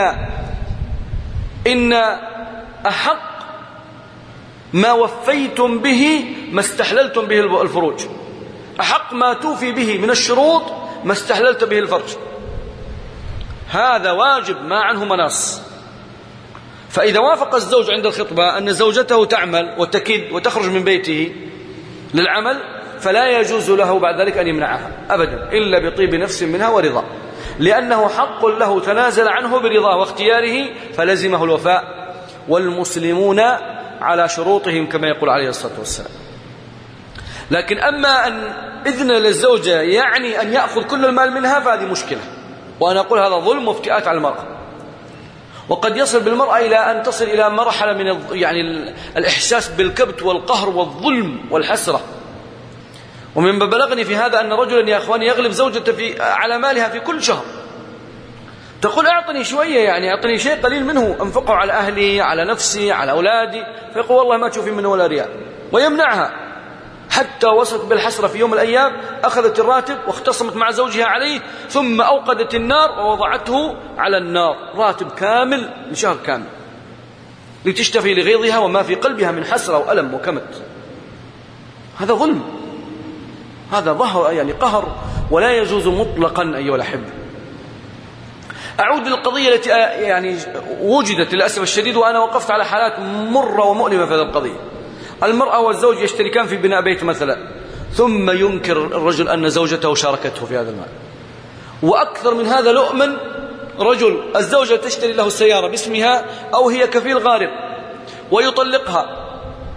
إن أحق ما وفيتم به ما استحللتم به الفروج، أحق ما توفي به من الشروط ما استحللت به الفرج، هذا واجب ما عنه مناص. فإذا وافق الزوج عند الخطبة أن زوجته تعمل وتكد وتخرج من بيته للعمل، فلا يجوز له بعد ذلك أن يمنعها أبدا إلا بطيب نفس منها ورضا، لأنه حق له تنازل عنه برضاه واختياره فلزمه الوفاء، والمسلمون على شروطهم كما يقول عليه الصلاة والسلام. لكن أما أن إذن للزوجة يعني أن يأخذ كل المال منها فهذه مشكلة، وأنا أقول هذا ظلم وافتئات على المرأة. وقد يصل بالمرأة إلى أن تصل إلى مرحلة من يعني الإحساس بالكبت والقهر والظلم والحسرة. ومما بلغني في هذا أن رجلا يا أخواني يغلب زوجته في على مالها في كل شهر، تقول أعطني شوية، يعني أعطني شيء قليل منه أنفقه على أهلي، على نفسي، على أولادي، فيقول والله ما تشوفي منه ولا ريال، ويمنعها، حتى وصلت بالحسرة في يوم من الأيام أخذت الراتب واختصمت مع زوجها عليه، ثم أوقدت النار ووضعته على النار، راتب كامل لشهر كامل، لتشتفي لغيظها وما في قلبها من حسرة وألم وكمت. هذا ظلم، هذا ظهر يعني قهر، ولا يجوز مطلقا أيها الأحبة. أعود للقضية التي يعني وجدت للأسف الشديد، وأنا وقفت على حالات مرة ومؤلمة في هذه القضية. المرأة والزوج يشتركان في بناء بيت مثلا، ثم ينكر الرجل أن زوجته شاركته في هذا المال. وأكثر من هذا لؤمن رجل الزوجة تشتري له السيارة باسمها أو هي كفيل غارم ويطلقها،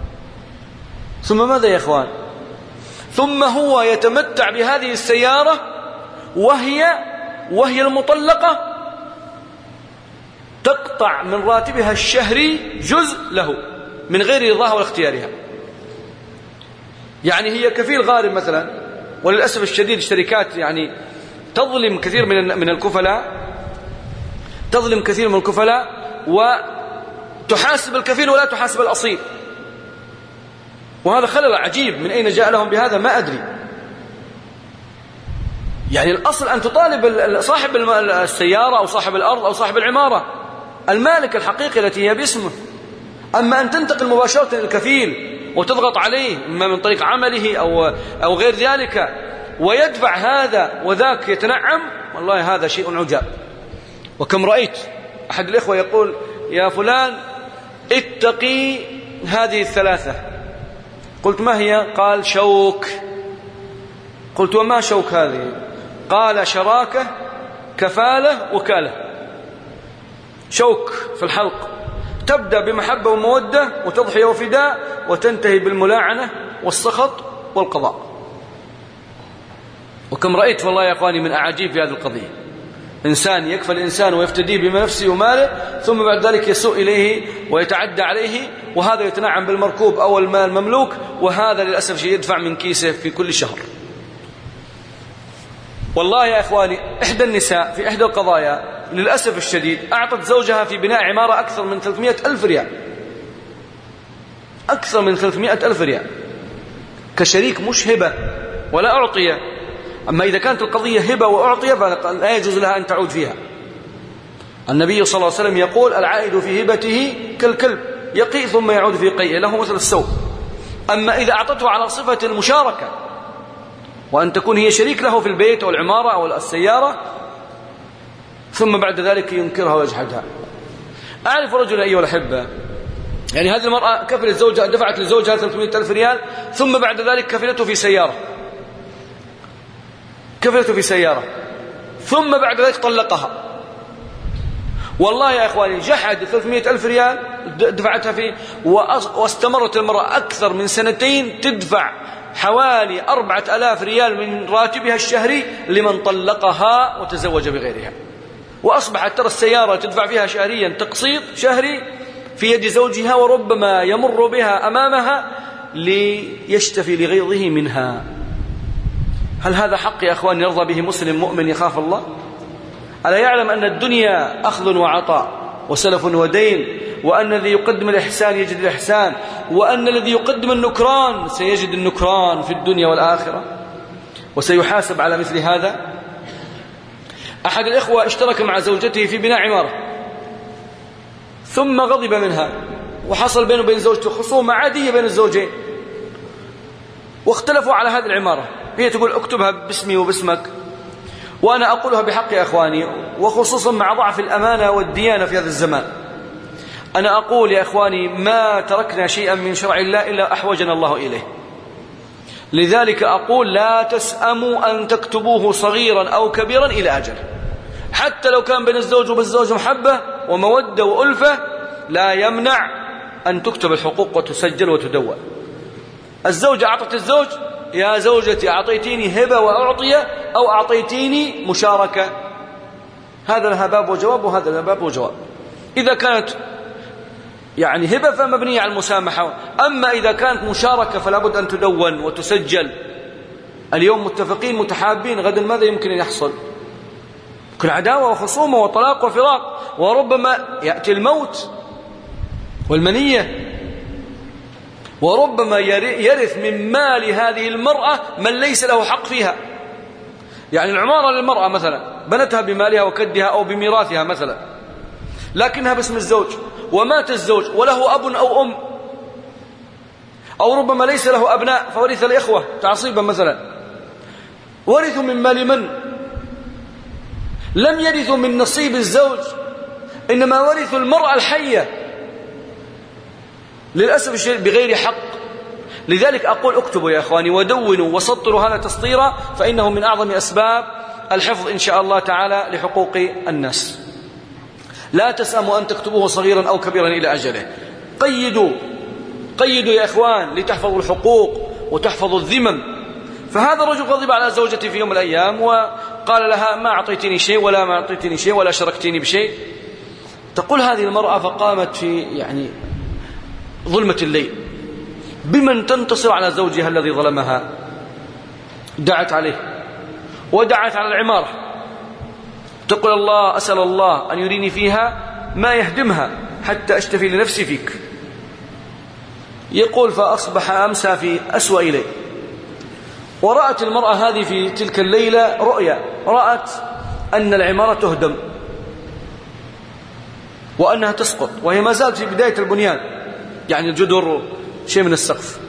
ثم ماذا يا إخوان؟ ثم هو يتمتع بهذه السيارة وهي وهي المطلقة تقطع من راتبها الشهري جزء له من غير رضاها واختيارها. يعني هي كفيل غارم مثلا، وللأسف الشديد الشركات يعني تظلم كثير من من الكفلاء، تظلم كثير من الكفلاء وتحاسب الكفيل ولا تحاسب الأصيل، وهذا خلل عجيب، من أين جاء لهم بهذا ما أدري. يعني الأصل أن تطالب صاحب السيارة أو صاحب الأرض أو صاحب العمارة، المالك الحقيقي التي هي باسمه. أما أن تنتقل مباشرة للكفيل وتضغط عليه إما من طريق عمله أو أو غير ذلك، ويدفع هذا وذاك يتنعم، والله هذا شيء عجاب. وكم رأيت أحد الإخوة يقول يا فلان اتقي هذه الثلاثة، قلت ما هي؟ قال شوك. قلت وما شوك هذه؟ قال شراكة، كفالة، وكالة. شوك في الحلق، تبدأ بمحبة ومودة وتضحية وفداء، وتنتهي بالملاعنة والسخط والقضاء. وكم رأيت والله يا أخواني من أعاجيب في هذه القضية، إنسان يكفى الإنسان ويفتديه بنفسه وماله، ثم بعد ذلك يسوء إليه ويتعدى عليه، وهذا يتنعم بالمركوب أو المال المملوك، وهذا للأسف شيء يدفع من كيسه في كل شهر. والله يا إخواني إحدى النساء في إحدى القضايا للأسف الشديد أعطت زوجها في بناء عمارة أكثر من ثلاثمائة ألف ريال، أكثر من ثلاثمائة ألف ريال كشريك، مش هبة ولا أعطية. أما إذا كانت القضية هبة وأعطية فلا يجوز لها أن تعود فيها. النبي صلى الله عليه وسلم يقول العائد في هبته كالكلب يقي ثم يعود في قيئه، له مثل السوء. أما إذا أعطته على صفة المشاركة وأن تكون هي شريك له في البيت أو العمارة أو السيارة، ثم بعد ذلك ينكرها ويجحدها. أعرف رجلا أيها الأحبة، يعني هذه المرأة كفلت زوجها، دفعت لزوجها ثلاثمائة ألف ريال، ثم بعد ذلك كفلته في سيارة، كفلته في سيارة ثم بعد ذلك طلقها. والله يا إخواني جحد ثلاثمائة ألف ريال دفعتها فيه، واستمرت المرأة أكثر من سنتين تدفع حوالي أربعة آلاف ريال من راتبها الشهري لمن طلقها وتزوج بغيرها. وأصبحت ترى السيارة تدفع فيها شهريا تقسيط شهري في يد زوجها، وربما يمر بها أمامها ليشتفي لغيظه منها. هل هذا حق يا أخوان يرضى به مسلم مؤمن يخاف الله؟ ألا يعلم أن الدنيا أخذ وعطاء وسلف ودين، وأن الذي يقدم الإحسان يجد الإحسان، وأن الذي يقدم النكران سيجد النكران في الدنيا والآخرة، وسيحاسب على مثل هذا. أحد الإخوة اشترك مع زوجته في بناء عمارة، ثم غضب منها، وحصل بينه وبين زوجته خصومة عادية بين الزوجين، واختلفوا على هذه العمارة. هي تقول اكتبها باسمي وباسمك، وأنا أقولها بحق يا أخواني، وخصوصا مع ضعف الأمانة والديانة في هذا الزمان. أنا أقول يا أخواني ما تركنا شيئا من شرع الله إلا أحوجنا الله إليه. لذلك أقول لا تسأموا أن تكتبوه صغيرا أو كبيرا إلى أجل، حتى لو كان بين الزوج وبالزوج محبة ومودة وألفة، لا يمنع أن تكتب الحقوق وتسجل وتدون. الزوجة أعطت الزوج يا زوجتي أعطيتيني هبة وأعطية أو أعطيتيني مشاركة، هذا لها باب وجواب وهذا لها باب وجواب. إذا كانت يعني هبة فمبنية على المسامحة. أما إذا كانت مشاركة فلا بد أن تدون وتسجل. اليوم متفقين متحابين، غدا ماذا يمكن أن يحصل؟ كل عداوة وخصومة وطلاق وفراق، وربما يأتي الموت والمنية، وربما يرث من مال هذه المرأة من ليس له حق فيها. يعني العمارة للمرأة مثلا بنتها بمالها وكدها أو بميراثها مثلا، لكنها باسم الزوج، ومات الزوج وله أب أو أم، أو ربما ليس له أبناء فورث الإخوة تعصيبا مثلا، ورثوا من مال من؟ لم يرثوا من نصيب الزوج، إنما ورثوا المرأة الحية للأسف الشديد بغير حق. لذلك أقول اكتبوا يا إخواني ودونوا وسطروا هذا تسطيرا، فإنه من أعظم أسباب الحفظ إن شاء الله تعالى لحقوق الناس. لا تسأموا أن تكتبوه صغيرا أو كبيرا إلى أجله. قيدوا قيدوا يا إخوان لتحفظوا الحقوق وتحفظوا الذمم. فهذا الرجل غضب على زوجته في يوم من الأيام وقال لها ما أعطيتني شيء ولا ما أعطيتني شيء ولا شاركتني بشيء. تقول هذه المرأة فقامت في يعني ظلمة الليل بمن تنتصر على زوجها الذي ظلمها. دعت عليه ودعت على العمارة، تقول الله أسأل الله أن يريني فيها ما يهدمها حتى أشتفي لنفسي فيك. يقول فأصبح أمسى في أسوأ إليه. ورأت المرأة هذه في تلك الليلة رؤيا، رأت أن العمارة تهدم وأنها تسقط، وهي ما زالت في بداية البنيان، يعني الجدر شيء من السقف.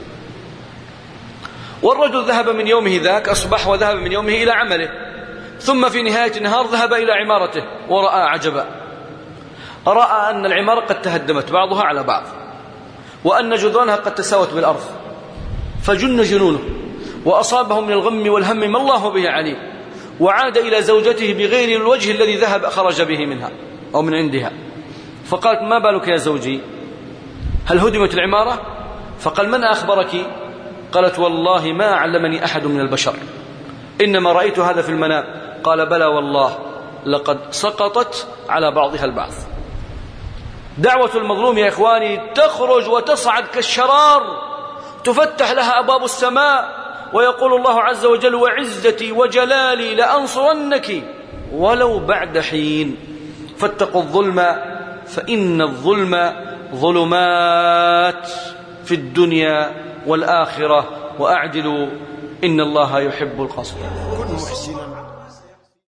والرجل ذهب من يومه ذاك، أصبح وذهب من يومه إلى عمله، ثم في نهاية النهار ذهب إلى عمارته ورأى عجبا، رأى أن العمارة قد تهدمت بعضها على بعض، وأن جدرانها قد تساوت بالأرض، فجن جنونه وأصابه من الغم والهم ما الله به عليم، وعاد إلى زوجته بغير الوجه الذي ذهب خرج به منها أو من عندها. فقالت ما بالك يا زوجي، هل هدمت العمارة؟ فقال من أخبرك؟ قالت والله ما علمني أحد من البشر، إنما رأيت هذا في المنام. قال بلى والله لقد سقطت على بعضها البعض. دعوة المظلوم يا إخواني تخرج وتصعد كالشرار، تفتح لها أبواب السماء، ويقول الله عز وجل وعزتي وجلالي لأنصرنك ولو بعد حين. فاتقوا الظلم فإن الظلم ظلمات في الدنيا والآخرة، وأعدلوا إن الله يحب القسط.